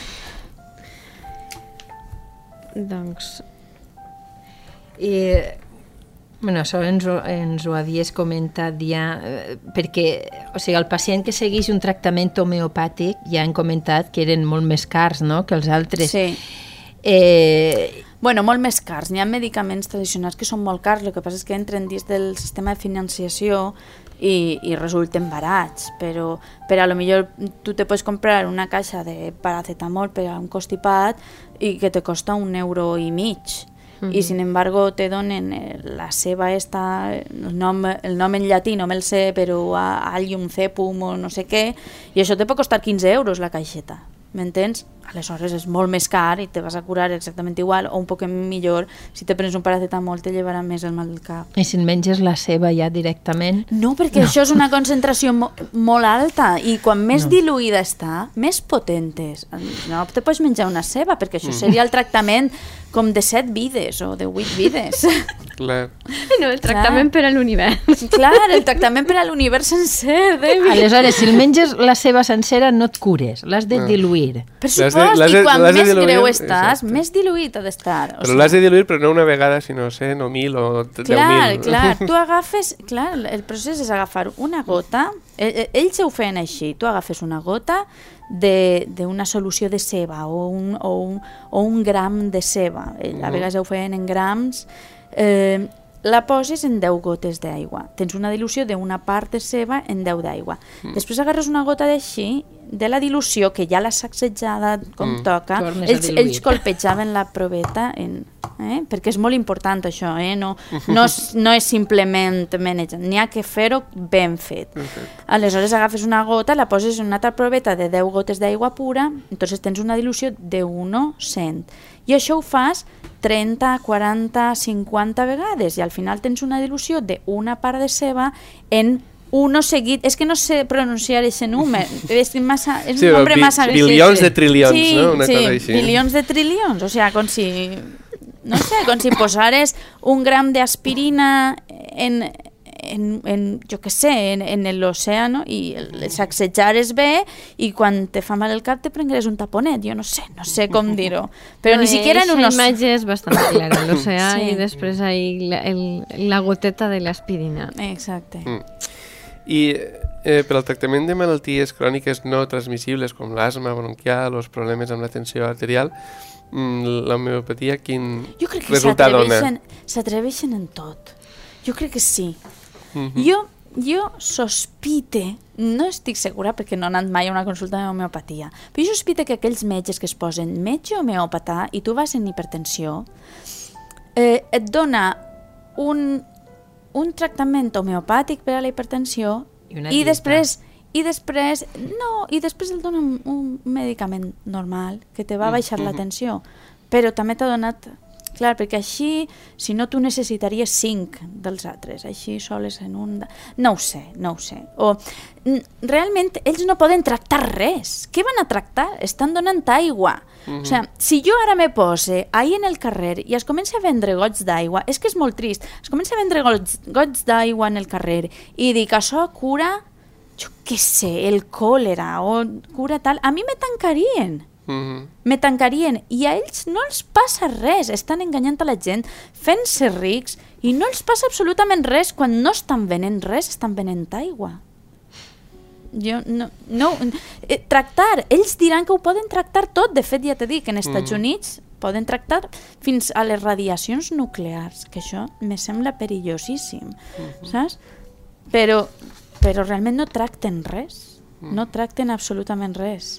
B: Doncs...
A: I... Bueno, això ens ho, ens ho havies comentat ja, eh, perquè o sigui, el pacient que segueix un tractament homeopàtic ja han comentat que eren molt més cars, no?, que els altres.
D: Sí.
A: Eh...
D: Bueno, molt més cars. Hi ha medicaments tradicionals que són molt cars, el que passa és que entren dins del sistema de financiació i, i resulten barats, però, però a lo millor tu te pots comprar una caixa de paracetamol per a un constipat i que te costa un euro i mig. I sin embargo te donen la seva esta, el nom, el nom en llatí no me'l sé, però Allium cepum o no sé què, i això te pot costar quinze euros la caixeta. m'entens? Aleshores és molt més car i te vas a curar exactament igual o un poc millor. Si te prens un paracetamol te llevarà més el mal del cap.
A: I si en menges la ceba ja directament?
D: No, perquè no. Això és una concentració mo molt alta i quan més no. diluïda està, més potent és. No te pots menjar una ceba perquè això seria el tractament com de set vides o de vuit vides.
C: Clar.
B: No, el tractament Clar. per a l'univers.
D: Clar, el tractament per a l'univers sencer. David.
A: Aleshores, si el menges la ceba sencera no et cures, l'has de diluir.
D: Per supost, i quan més greu estàs, més diluït ha d'estar.
C: Però l'has de diluir, però no una vegada, sinó cent o mil o deu mil.
D: Clar, clar, tu agafes, clar, el procés és agafar una gota, ells ho feien així, tu agafes una gota d'una solució de ceba o un, o, un, o un gram de ceba, a vegades ho feien en grams, eh, la poses en deu gotes d'aigua. Tens una dilució d'una part de ceba en deu d'aigua. Mm. Després agarres una gota d'així, de la dilució, que ja l'ha sacsejada com mm. toca, ells, ells colpejaven la proveta, en, eh? perquè és molt important això, eh? no, no, és, no és simplement manejar, n'hi ha que fer-ho ben fet. Perfecte. Aleshores agafes una gota, la poses en una altra proveta de deu gotes d'aigua pura, entonces tens una dilució de un cent. I això ho fas trenta, quaranta, cinquanta vegades i al final tens una dilució d'una part de ceba en uno seguit, és que no sé pronunciar aquest número, és, massa, és sí, un nombre massa...
C: Bilions de trilions, sí, no? Una
D: sí,
C: cosa així.
D: bilions de trilions, o sigui, com si, no sé, com si posares un gram d'aspirina en, en, en, jo què sé, en, en l'oceà i el sacsejares bé i quan te fa mal el cap te prengueres un taponet, jo no sé, no sé com dir-ho, però no, ni siquiera en unos...
B: Esa imatge és bastant clara, l'oceà sí. I després ahí la, el, la goteta de l'aspirina.
D: Exacte.
C: Mm. I eh, per al tractament de malalties cròniques no transmissibles com l'asma bronquial o els problemes amb la tensió arterial, l'homeopatia quin resultat dona?
D: Jo crec que s'atreveixen en tot. Jo crec que sí. Uh-huh. Jo, jo sospite, no estic segura perquè no he anat mai a una consulta d'homeopatia, però jo sospite que aquells metges que es posen metge homeopatà i tu vas en hipertensió, eh, et dona un... un tractament homeopàtic per a la hipertensió i, i després i després no, i després el dona un, un medicament normal que te va baixar mm-hmm. la tensió, però també t'ha donat, clar, perquè així si no tu necessitaries cinc dels altres, així soles en un... No ho sé, no ho sé. O realment ells no poden tractar res. Què van a tractar? Estan donant aigua. Mm-hmm. O sigui, si jo ara me pose ahí en el carrer i es comença a vendre gots d'aigua, és que és molt trist, es comença a vendre gots, gots d'aigua en el carrer i dic, això cura, jo què sé, el còlera o cura tal, a mi me tancarien. Mm-hmm. Me tancarien i a ells no els passa res, estan enganyant a la gent, fent-se rics i no els passa absolutament res quan no estan venent res, estan venent aigua. Jo no, no eh, tractar, ells diran que ho poden tractar tot, de fet ja t'he dit que en Estats mm. Units poden tractar fins a les radiacions nuclears, que això me sembla perillosíssim, mm-hmm. saps? Però, però realment no tracten res, mm. no tracten absolutament res.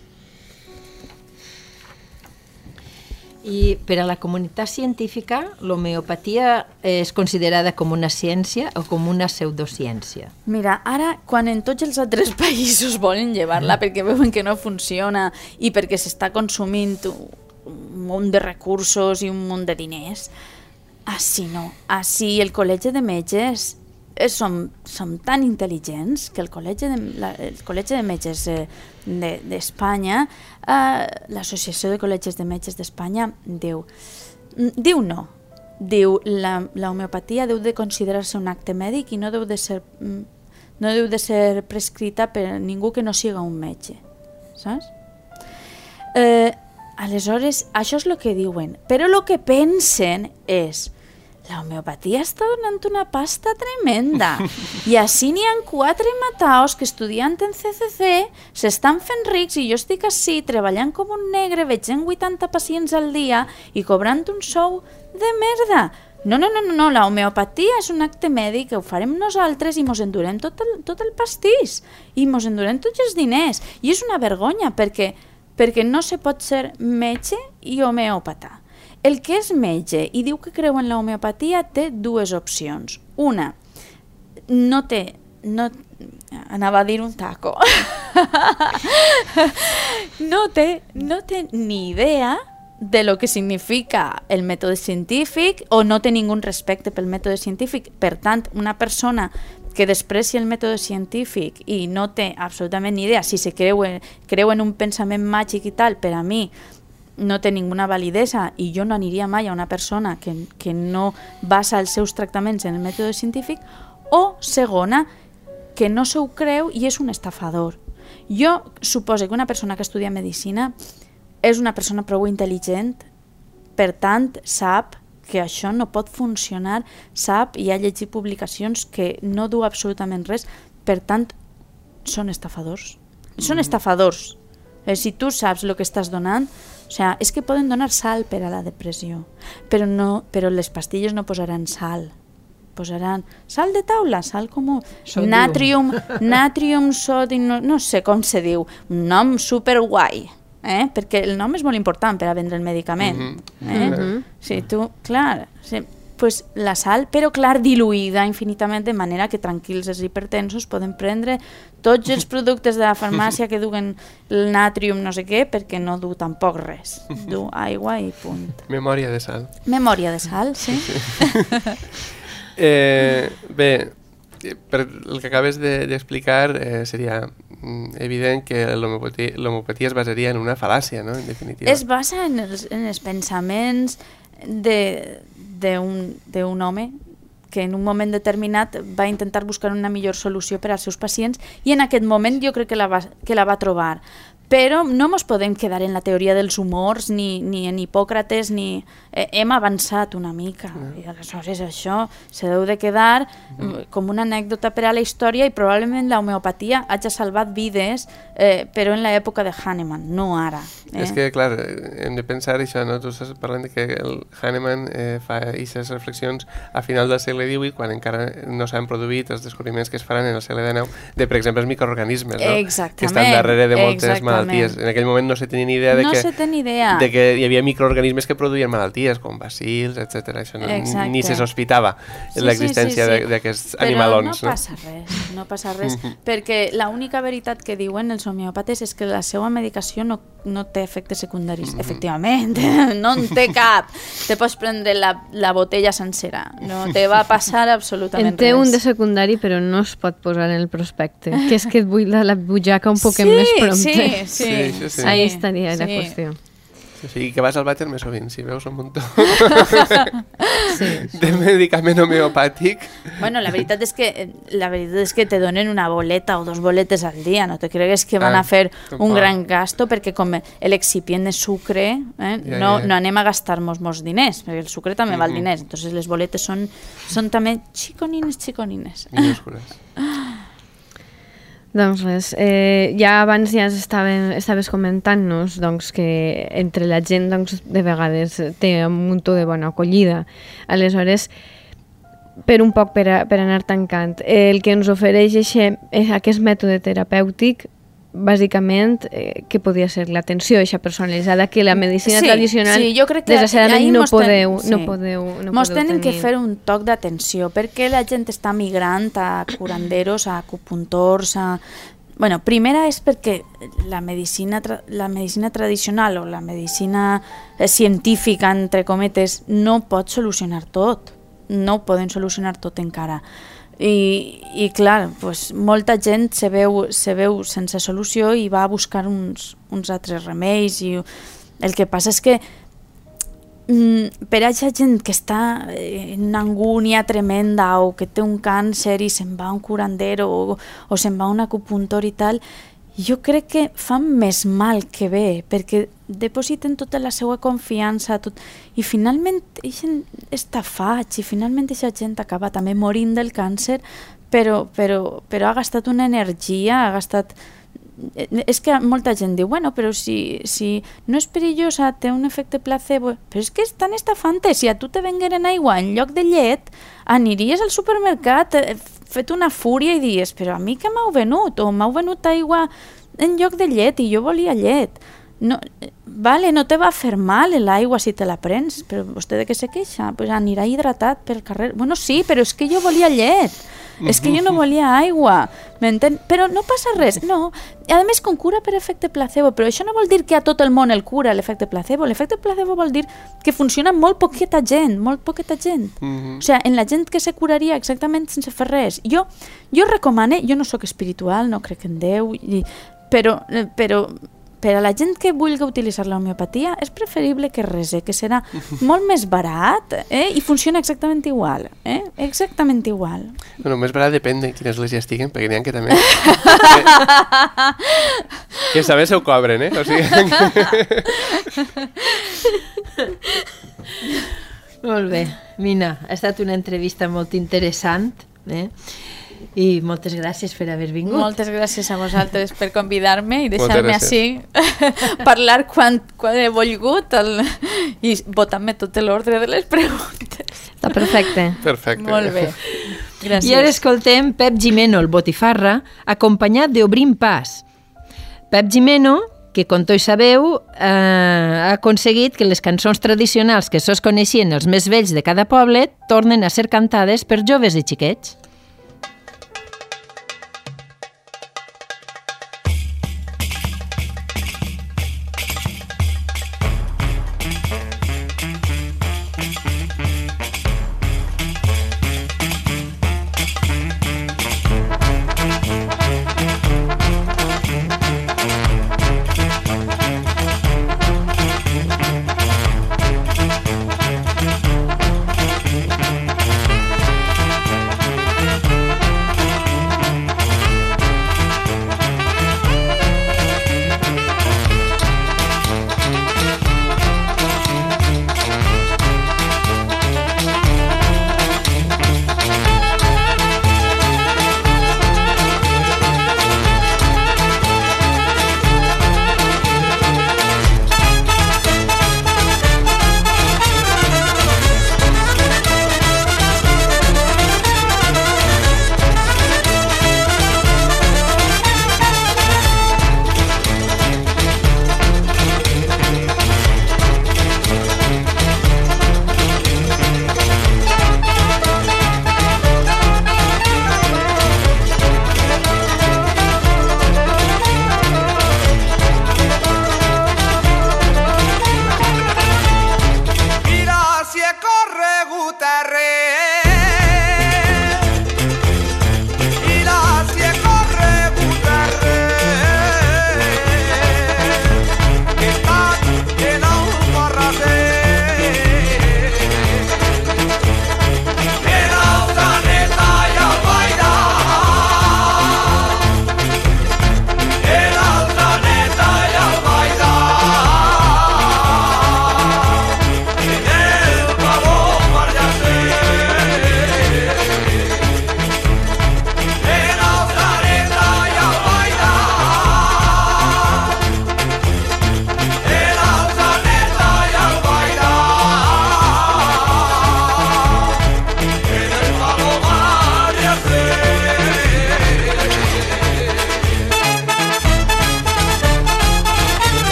A: I per a la comunitat científica, l'homeopatia és considerada com una ciència o com una pseudociència?
D: Mira, ara, quan en tots els altres països volen llevar-la perquè veuen que no funciona i perquè s'està consumint un munt de recursos i un munt de diners, així no. Així el Col·legi de Metges eh, som, som tan intel·ligents que el Col·legi de, la, el col·legi de Metges eh, de, d'Espanya, eh, l'Associació de Col·legis de Metges d'Espanya, diu, diu no, diu la, la homeopatia deu de considerar-se un acte mèdic i no deu de ser, no deu de ser prescrita per ningú que no siga un metge, saps? Eh, aleshores, això és el que diuen, però el que pensen és la homeopatia està donant una pasta tremenda i així n'hi ha quatre mataos que estudiant en C C C s'estan fent rics i jo estic així treballant com un negre, veient vuitanta pacients al dia i cobrant un sou de merda. No, no, no, no, la homeopatia és un acte mèdic que ho farem nosaltres i mos endurem tot el, tot el pastís i mos endurem tots els diners i és una vergonya perquè, perquè no se pot ser metge i homeòpata. El que és metge i diu que creu en la homeopatia té dues opcions. Una, no té, no, anava a dir un taco, no té, no té ni idea de lo que significa el mètode científic o no té ningú respecte pel mètode científic. Per tant, una persona que desprecia el mètode científic i no té absolutament ni idea si se creu en, creu en un pensament màgic i tal, per a mi no té ninguna validesa i jo no aniria mai a una persona que, que no basa els seus tractaments en el mètode científic. O segona, que no se ho creu i és un estafador. Jo suposo que una persona que estudia medicina és una persona prou intel·ligent, per tant sap que això no pot funcionar, sap i ha llegit publicacions que no du absolutament res, per tant són estafadors. Són estafadors. Eh, si tu saps el que estàs donant, o sea, és que poden donar sal per a la depressió, però, no, però les pastilles no posaran sal. Posaran sal de taula, sal com natrium, natrium sodi, no, no sé com se diu, un nom superguai, eh? Perquè el nom és molt important per a vendre el medicament. Mm-hmm. eh? Mm-hmm. Sí, tu, clar, sí, pues la sal, però clar, diluïda infinitament, de manera que tranquils els hipertensos poden prendre tots els productes de la farmàcia que duguen el natrium no sé què, perquè no du tampoc res. Du aigua i punt.
C: Memòria de sal.
D: Memòria de sal, sí.
C: Eh, bé, per el que acabes d'explicar de, eh, seria mm, evident que l'homeopatia, l'homeopatia es basaria en una fal·làcia, no? En definitiva.
D: Es basa en els, en els pensaments d'un home que en un moment determinat va intentar buscar una millor solució per als seus pacients i en aquest moment jo crec que la va, que la va trobar. Però no ens podem quedar en la teoria dels humors, ni, ni en Hipòcrates, ni... Eh, hem avançat una mica. Mm. I aleshores això se deu de quedar mm. com una anècdota per a la història i probablement la homeopatia hagi salvat vides, eh, però en l'època de Hahnemann, no ara. Eh?
C: És que, clar, hem de pensar això, no? Tu estàs parlant de que el Hahnemann eh, fa aquestes reflexions a final del segle divuit, quan encara no s'han produït els descobriments que es faran en el segle dinou, de, per exemple, els microorganismes, no? Que estan darrere de moltes Exactament. malalties. En aquell moment no se tenia ni idea de,
D: no
C: que,
D: se tenia idea.
C: de que hi havia microorganismes que produïen malalties, com bacils, etcètera. Això no, ni se sospitava sí, l'existència sí, sí, sí. d'aquests animalons.
D: Però no passa res, no passa res, perquè l'única veritat que diuen els homeòpates és que la seva medicació no, no té efectes secundaris. Mm-hmm. Efectivament, no en té cap. Te pots prendre la, la botella sencera, no te va passar absolutament res.
B: En té un de secundari, però no es pot posar en el prospecte, que és que et buida la butxaca un poquet
D: sí,
B: més prompte.
D: Sí, sí,
C: sí, sí.
B: Ahí estaria
D: sí.
B: la qüestió.
C: O sigui, que vas al vàter més sovint, si veus un muntó
B: sí.
C: de medicament homeopàtic.
D: Bueno, la veritat és que la veritat és que te donen una boleta o dos boletes al dia, no te cregues que van ah, a fer un clar. gran gasto, perquè com l'excipient de sucre, eh, ja, no, ja. no anem a gastar-nos molts diners, perquè el sucre també mm-hmm. val diners, entonces les boletes són, són també xiconines, xiconines.
C: Minúscules.
B: Doncs res, eh, ja abans ja estaven, estaves comentant-nos doncs, que entre la gent doncs, de vegades té un muntó de bona acollida. Aleshores, per un poc per, a, per anar tancant, eh, el que ens ofereix eixe, eh, aquest mètode terapèutic, bàsicament, eh, què podia ser l'atenció eixa personalitzada que la medicina
D: sí,
B: tradicional
D: sí, jo crec que
B: desgraciadament no podeu,
D: sí.
B: no podeu, no
D: mos
B: podeu
D: tenen
B: tenir.
D: que fer un toc d'atenció perquè la gent està migrant a curanderos, a acupuntors, a... Bueno, primera és perquè la medicina, tra la medicina tradicional o la medicina científica, entre cometes, no pot solucionar tot. No ho poden solucionar tot encara. I, i clar, pues, molta gent se veu, se veu sense solució i va a buscar uns, uns altres remeis. I el que passa és que mm, per a aquesta gent que està en una angúnia tremenda o que té un càncer i se'n va a un curandero o, o se'n va a un acupuntor i tal, jo crec que fan més mal que bé, perquè depositen tota la seva confiança tot, i finalment eixen estafats i finalment aquesta gent acaba també morint del càncer, però, però, però ha gastat una energia, ha gastat... És que molta gent diu, bueno, però si, si no és perillosa, té un efecte placebo, però és que estan estafant-te. Si a tu te vengueren aigua en lloc de llet, aniries al supermercat fet una fúria i diries, però a mi què m'heu venut? O m'heu venut aigua en lloc de llet i jo volia llet. No, vale, no te va fer mal l'aigua si te la prens, però vostè de què se queixa? Pues anirà hidratat pel carrer. Bueno, sí, però és que jo volia llet. És que jo no volia aigua. m'entén? Però no passa res, no. A més, com cura per efecte placebo, però això no vol dir que a tot el món el cura l'efecte placebo. L'efecte placebo vol dir que funciona molt poqueta gent, molt poqueta gent. Mm-hmm. O sigui, en la gent que se curaria exactament sense fer res. Jo, jo recomane, jo no sóc espiritual, no crec en Déu, i, però, però per a la gent que vulgui utilitzar l'homeopatia és preferible que rese, que serà molt més barat eh? I funciona exactament igual. Eh? Exactament igual.
C: Bueno, més barat depèn de quina església estiguen, perquè n'hi ha que també... que, que saber se ho cobren, eh? O sigui...
A: Molt bé. Mina, ha estat una entrevista molt interessant, eh? I moltes gràcies per haver vingut.
D: Moltes gràcies a vosaltres per convidar-me i deixar-me així parlar quan, quan he volgut el... i votar-me tot l'ordre de les preguntes.
B: Està perfecte.
C: Perfecte.
D: Molt bé. Gràcies.
A: I ara escoltem Pep Gimeno, el botifarra, acompanyat d'Obrim Pas. Pep Gimeno, que com tots sabeu, eh, ha aconseguit que les cançons tradicionals que sos coneixien els més vells de cada poble tornen a ser cantades per joves i xiquets.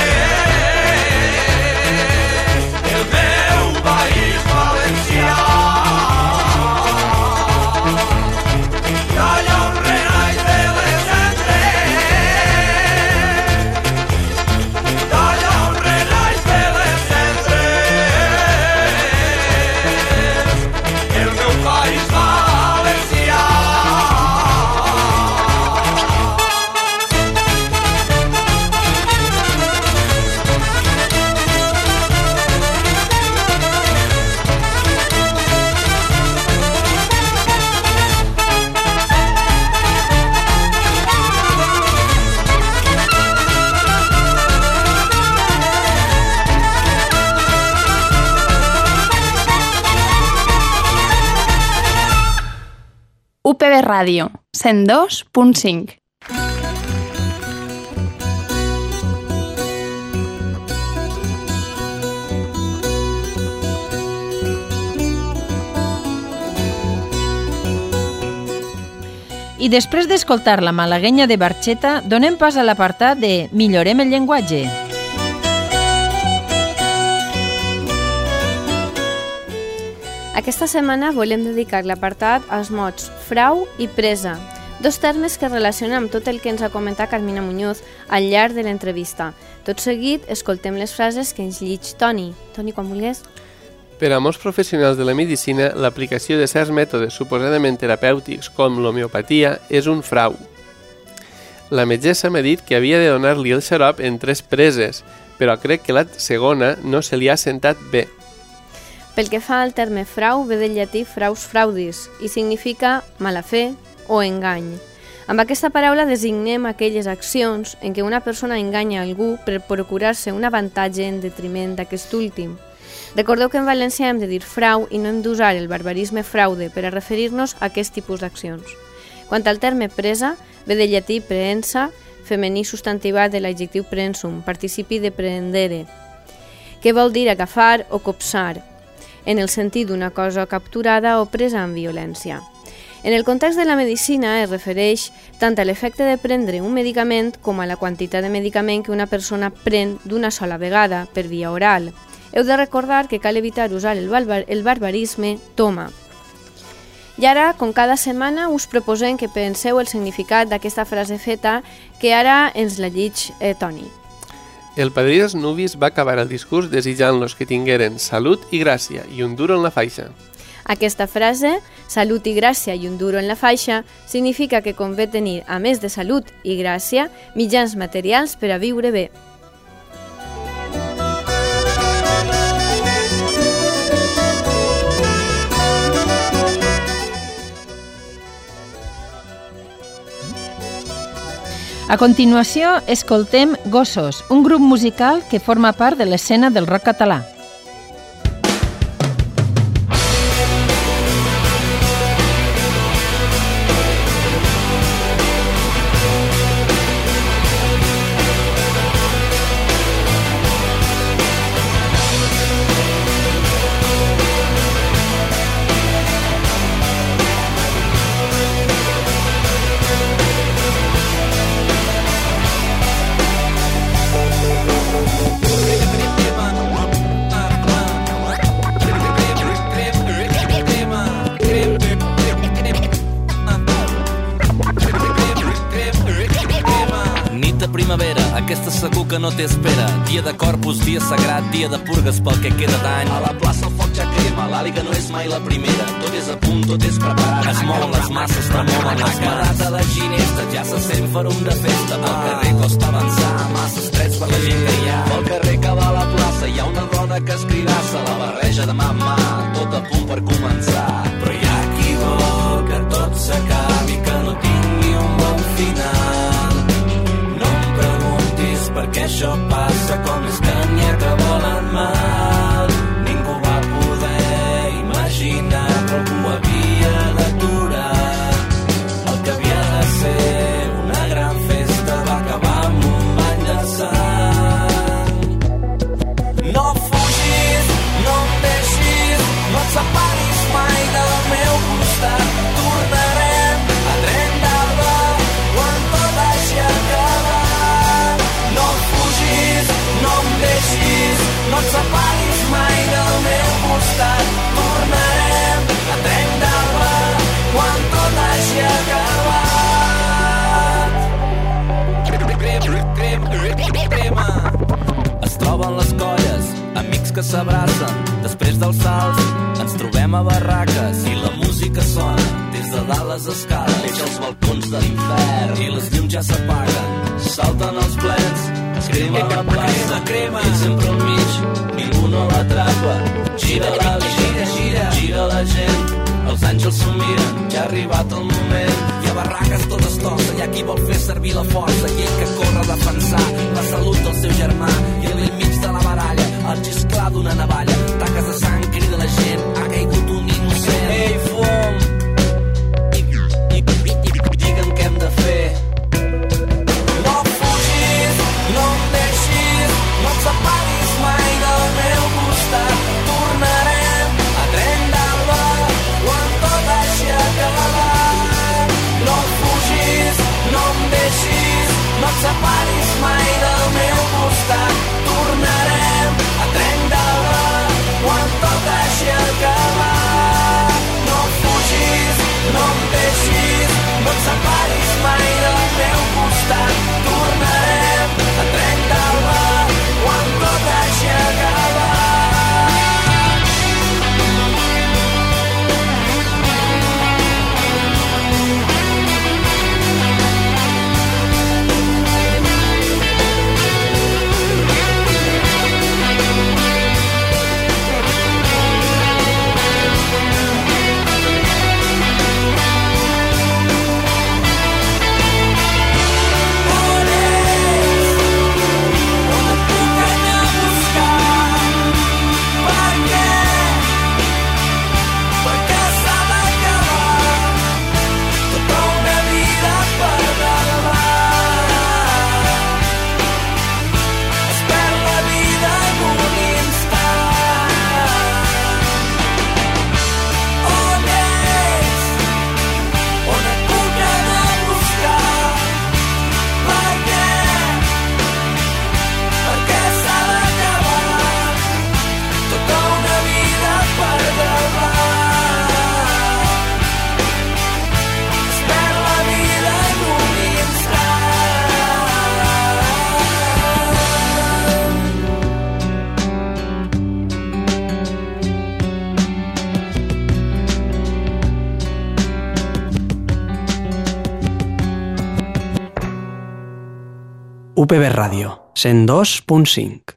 E: El meu país valencià. U P B Ràdio, cent dos punt cinc.
A: I després d'escoltar la malaguenya de Barxeta, donem pas a l'apartat de Millorem el llenguatge.
B: Aquesta setmana volem dedicar l'apartat als mots frau i presa, dos termes que relacionen amb tot el que ens ha comentat Carmina Muñoz al llarg de l'entrevista. Tot seguit, escoltem les frases que ens llig Toni. Toni, quan vulguis.
C: Per a molts professionals de la medicina, l'aplicació de certs mètodes suposadament terapèutics com l'homeopatia és un frau. La metgessa m'ha dit que havia de donar-li el xarop en tres preses, però crec que la segona no se li ha sentat bé.
B: Pel que fa al terme frau, ve del llatí fraus fraudis i significa mala fe o engany. Amb aquesta paraula designem aquelles accions en què una persona enganya algú per procurar-se un avantatge en detriment d'aquest últim. Recordeu que en valencià hem de dir frau i no hem d'usar el barbarisme fraude per a referir-nos a aquest tipus d'accions. Quant al terme presa, ve del llatí preensa, femení substantivat de l'adjectiu prensum, participi de prendere, que vol dir agafar o copsar, en el sentit d'una cosa capturada o presa amb violència. En el context de la medicina es refereix tant a l'efecte de prendre un medicament com a la quantitat de medicament que una persona pren d'una sola vegada per via oral. Heu de recordar que cal evitar usar el, barbar el barbarisme toma. I ara, com cada setmana, us proposem que penseu el significat d'aquesta frase feta que ara ens la llig eh, Toni.
C: El padrí dels nuvis va acabar el discurs desitjant-los que tingueren salut i gràcia i un duro en la faixa.
B: Aquesta frase, salut i gràcia i un duro en la faixa, significa que convé tenir, a més de salut i gràcia, mitjans materials per a viure bé.
A: A continuació, escoltem Gossos, un grup musical que forma part de l'escena del rock català.
F: Que no t'espera, dia de Corpus, dia sagrat, dia de purgues pel que queda d'any. A la plaça el foc ja crema, l'àliga no és mai la primera, tot és a punt, tot és preparat. Es mouen les masses, tremolen les mans. A la ginesta ja se sent ferum de festa, pel carrer costa avançar, massa estrets per la gent que hi ha. Pel carrer que va a la plaça hi ha una dona que es cridassa, la barreja de mà en mà, tot a punt per començar. Però hi ha qui vol que tot s'acabi, que no tingui un bon final. Perquè això passa com és que n'hi ha que volen mal. Ningú va poder imaginar, però algú havia d'aturar. El que havia de ser una gran festa va acabar amb un bany de sang. No fugis, no em deixis, no et separis mai del meu costat. Tornarem a tren d'alba quan tot hagi acabat. No fugis, no em deixis, no et separis mai del meu costat. Tornarem a tren d'alba quan tot hagi acabat. Es troben les colles, amics que s'abracen. Després dels salts ens trobem a barraques i la música sona des de dalt les escales. Veig els balcons de l'infern i les llums ja s'apaguen. Salten els plens, es crema la plaça, crema, ell sempre al mig, ningú no l'atrapa. Gira la gira, gira, gira la gent, els àngels s'ho miren, ja ha arribat el moment. Hi ha barraques tot estossa, hi ha qui vol fer servir la força i ell que corre a defensar la salut del seu germà. I al mig de la baralla, el xisclar d'una navalla, taques de sang, crida la gent, ha caigut un innocent. Ei, fum!
G: U P B Ràdio, cent dos punt cinc.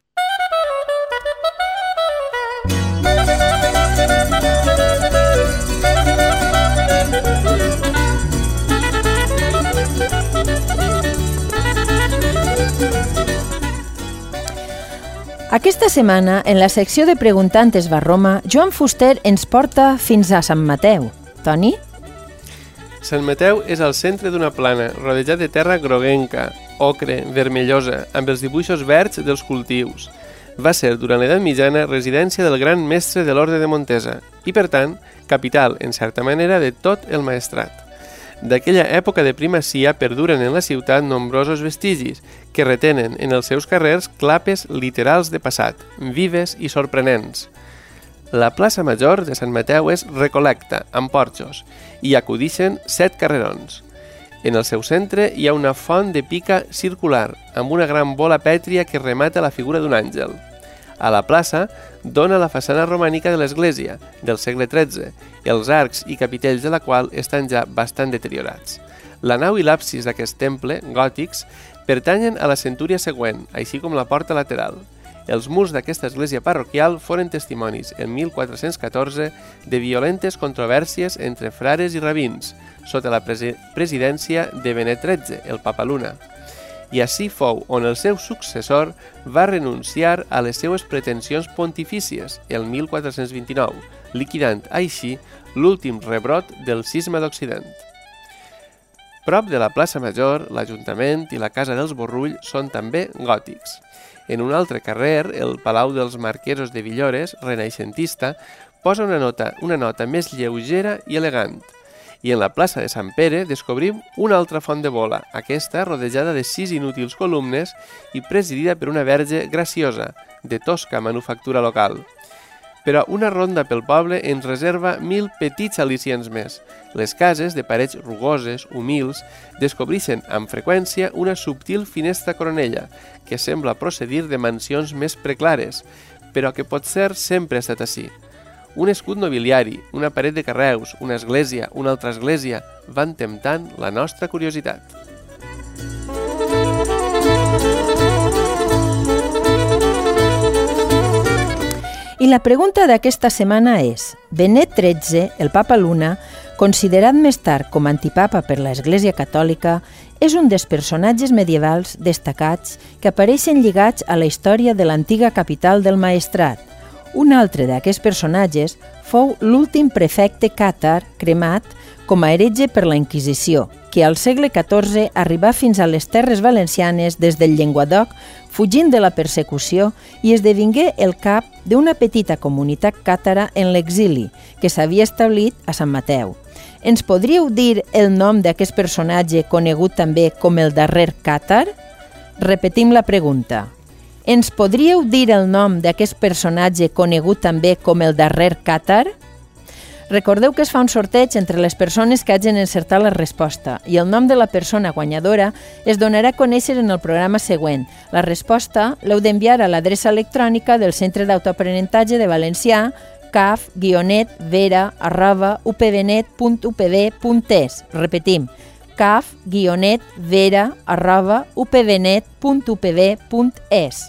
A: Aquesta setmana, en la secció de Preguntantes va Roma, Joan Fuster ens porta fins a Sant Mateu. Toni?
C: Sant Mateu és al centre d'una plana, rodejat de terra groguenca, ocre, vermellosa, amb els dibuixos verds dels cultius. Va ser, durant l'edat mitjana, residència del gran mestre de l'Orde de Montesa i, per tant, capital, en certa manera, de tot el maestrat. D'aquella època de primacia perduren en la ciutat nombrosos vestigis que retenen en els seus carrers clapes literals de passat, vives i sorprenents. La plaça Major de Sant Mateu és recolecta, amb porxos, i acudixen set carrerons. En el seu centre hi ha una font de pica circular, amb una gran bola pètria que remata la figura d'un àngel. A la plaça dona la façana romànica de l'església, del segle tretze, els arcs i capitells de la qual estan ja bastant deteriorats. La nau i l'absis d'aquest temple, gòtics, pertanyen a la centúria següent, així com la porta lateral. Els murs d'aquesta església parroquial foren testimonis, en mil quatre-cents catorze, de violentes controvèrsies entre frares i rabins, sota la presi- presidència de Benet tretze, el Papa Luna. I així fou on el seu successor va renunciar a les seues pretensions pontifícies el mil quatre-cents vint-i-nou, liquidant així l'últim rebrot del cisma d'Occident. Prop de la plaça Major, l'Ajuntament i la Casa dels Borrull són també gòtics. En un altre carrer, el Palau dels Marquesos de Villores, renaixentista, posa una nota, una nota més lleugera i elegant. I en la plaça de Sant Pere descobrim una altra font de bola, aquesta rodejada de sis inútils columnes i presidida per una verge graciosa, de tosca manufactura local. Però una ronda pel poble ens reserva mil petits al·licients més. Les cases, de parets rugoses, humils, descobreixen amb freqüència una subtil finestra coronella, que sembla procedir de mansions més preclares, però que potser sempre ha estat així. Un escut nobiliari, una paret de carreus, una església, una altra església, van temptant la nostra curiositat.
A: I la pregunta d'aquesta setmana és: Benet tretze, el Papa Luna, considerat més tard com antipapa per l'Església Catòlica, és un dels personatges medievals destacats que apareixen lligats a la història de l'antiga capital del Maestrat. Un altre d'aquests personatges fou l'últim prefecte càtar cremat com a heretge per la Inquisició, que al segle catorze arribà fins a les terres valencianes des del Llenguadoc, fugint de la persecució, i esdevingué el cap d'una petita comunitat càtara en l'exili, que s'havia establit a Sant Mateu. Ens podríeu dir el nom d'aquest personatge conegut també com el darrer càtar? Repetim la pregunta. Ens podríeu dir el nom d'aquest personatge conegut també com el darrer càtar? Recordeu que es fa un sorteig entre les persones que hagin encertat la resposta i el nom de la persona guanyadora es donarà a conèixer en el programa següent. La resposta l'heu d'enviar a l'adreça electrònica del Centre d'Autoaprenentatge de Valencià caf guionet vera arroba upbnet punt upb punt es. Repetim, caf guionet vera arroba upbnet punt upb punt es.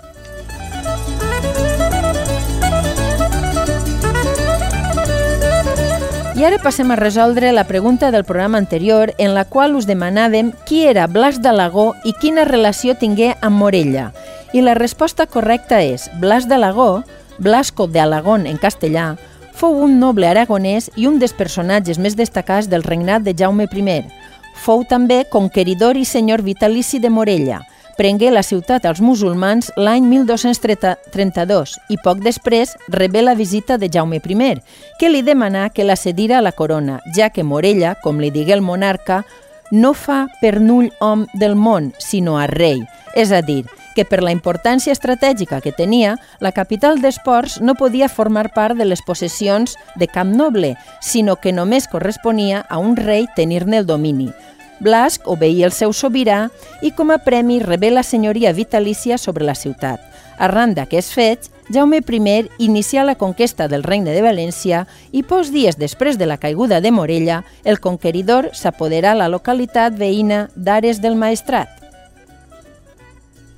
A: I ara passem a resoldre la pregunta del programa anterior en la qual us demanàvem qui era Blas d'Alagó i quina relació tingué amb Morella. I la resposta correcta és Blas d'Alagó, Blasco de Alagón en castellà, fou un noble aragonès i un dels personatges més destacats del regnat de Jaume primer. Fou també conqueridor i senyor vitalici de Morella. Prengué la ciutat als musulmans l'any mil dos-cents trenta-dos i poc després rebé la visita de Jaume primer, que li demanà que la cedira a la corona, ja que Morella, com li digué el monarca, no fa per null hom del món, sinó a rei. És a dir, que per la importància estratègica que tenia, la capital d'esports no podia formar part de les possessions de cap noble, sinó que només corresponia a un rei tenir-ne el domini. Blasc obeïa el seu sobirà i com a premi rebé la senyoria vitalícia sobre la ciutat. Arran d'aquests fets, Jaume primer inicià la conquesta del Regne de València i pocs dies després de la caiguda de Morella, el conqueridor s'apoderà la localitat veïna d'Ares del Maestrat.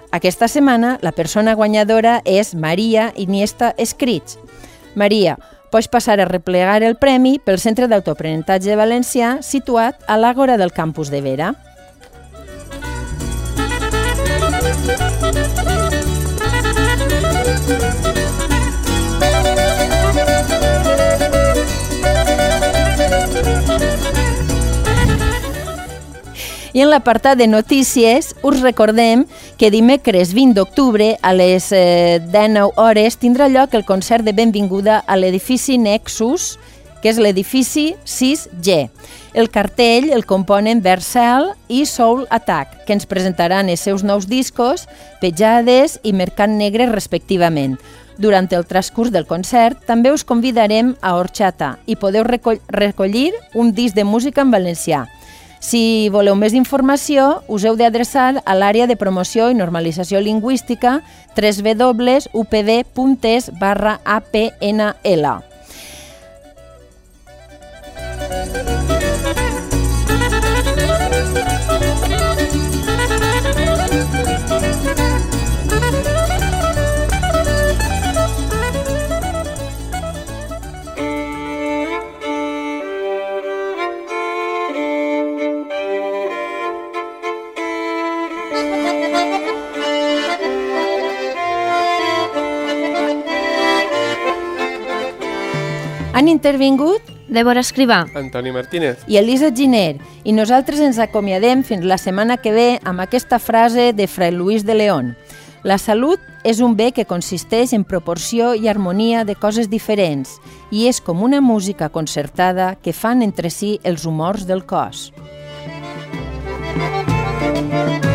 A: Aquesta setmana la persona guanyadora és Maria Iniesta Escrits. Maria, pots passar a replegar el premi pel Centre d'Autoaprenentatge Valencià situat a l'Àgora del campus de Vera. I en l'apartat de notícies us recordem que dimecres vint d'octubre a les eh, dinou hores tindrà lloc el concert de benvinguda a l'edifici Nexus, que és l'edifici sis G. El cartell el componen Vercel i Soul Attack, que ens presentaran els seus nous discos, Petjades i Mercat Negre respectivament. Durant el transcurs del concert també us convidarem a Orxata i podeu recoll- recollir un disc de música en valencià. Si voleu més informació, us heu d'adreçar a l'àrea de promoció i normalització lingüística w w w punt u p b punt e s barra a p n l. Han intervingut
B: Débora Escrivà
C: Antoni Martínez
A: i Elisa Giner, i nosaltres ens acomiadem fins la setmana que ve amb aquesta frase de Fray Luis de León. La salut és un bé que consisteix en proporció i harmonia de coses diferents i és com una música concertada que fan entre si els humors del cos.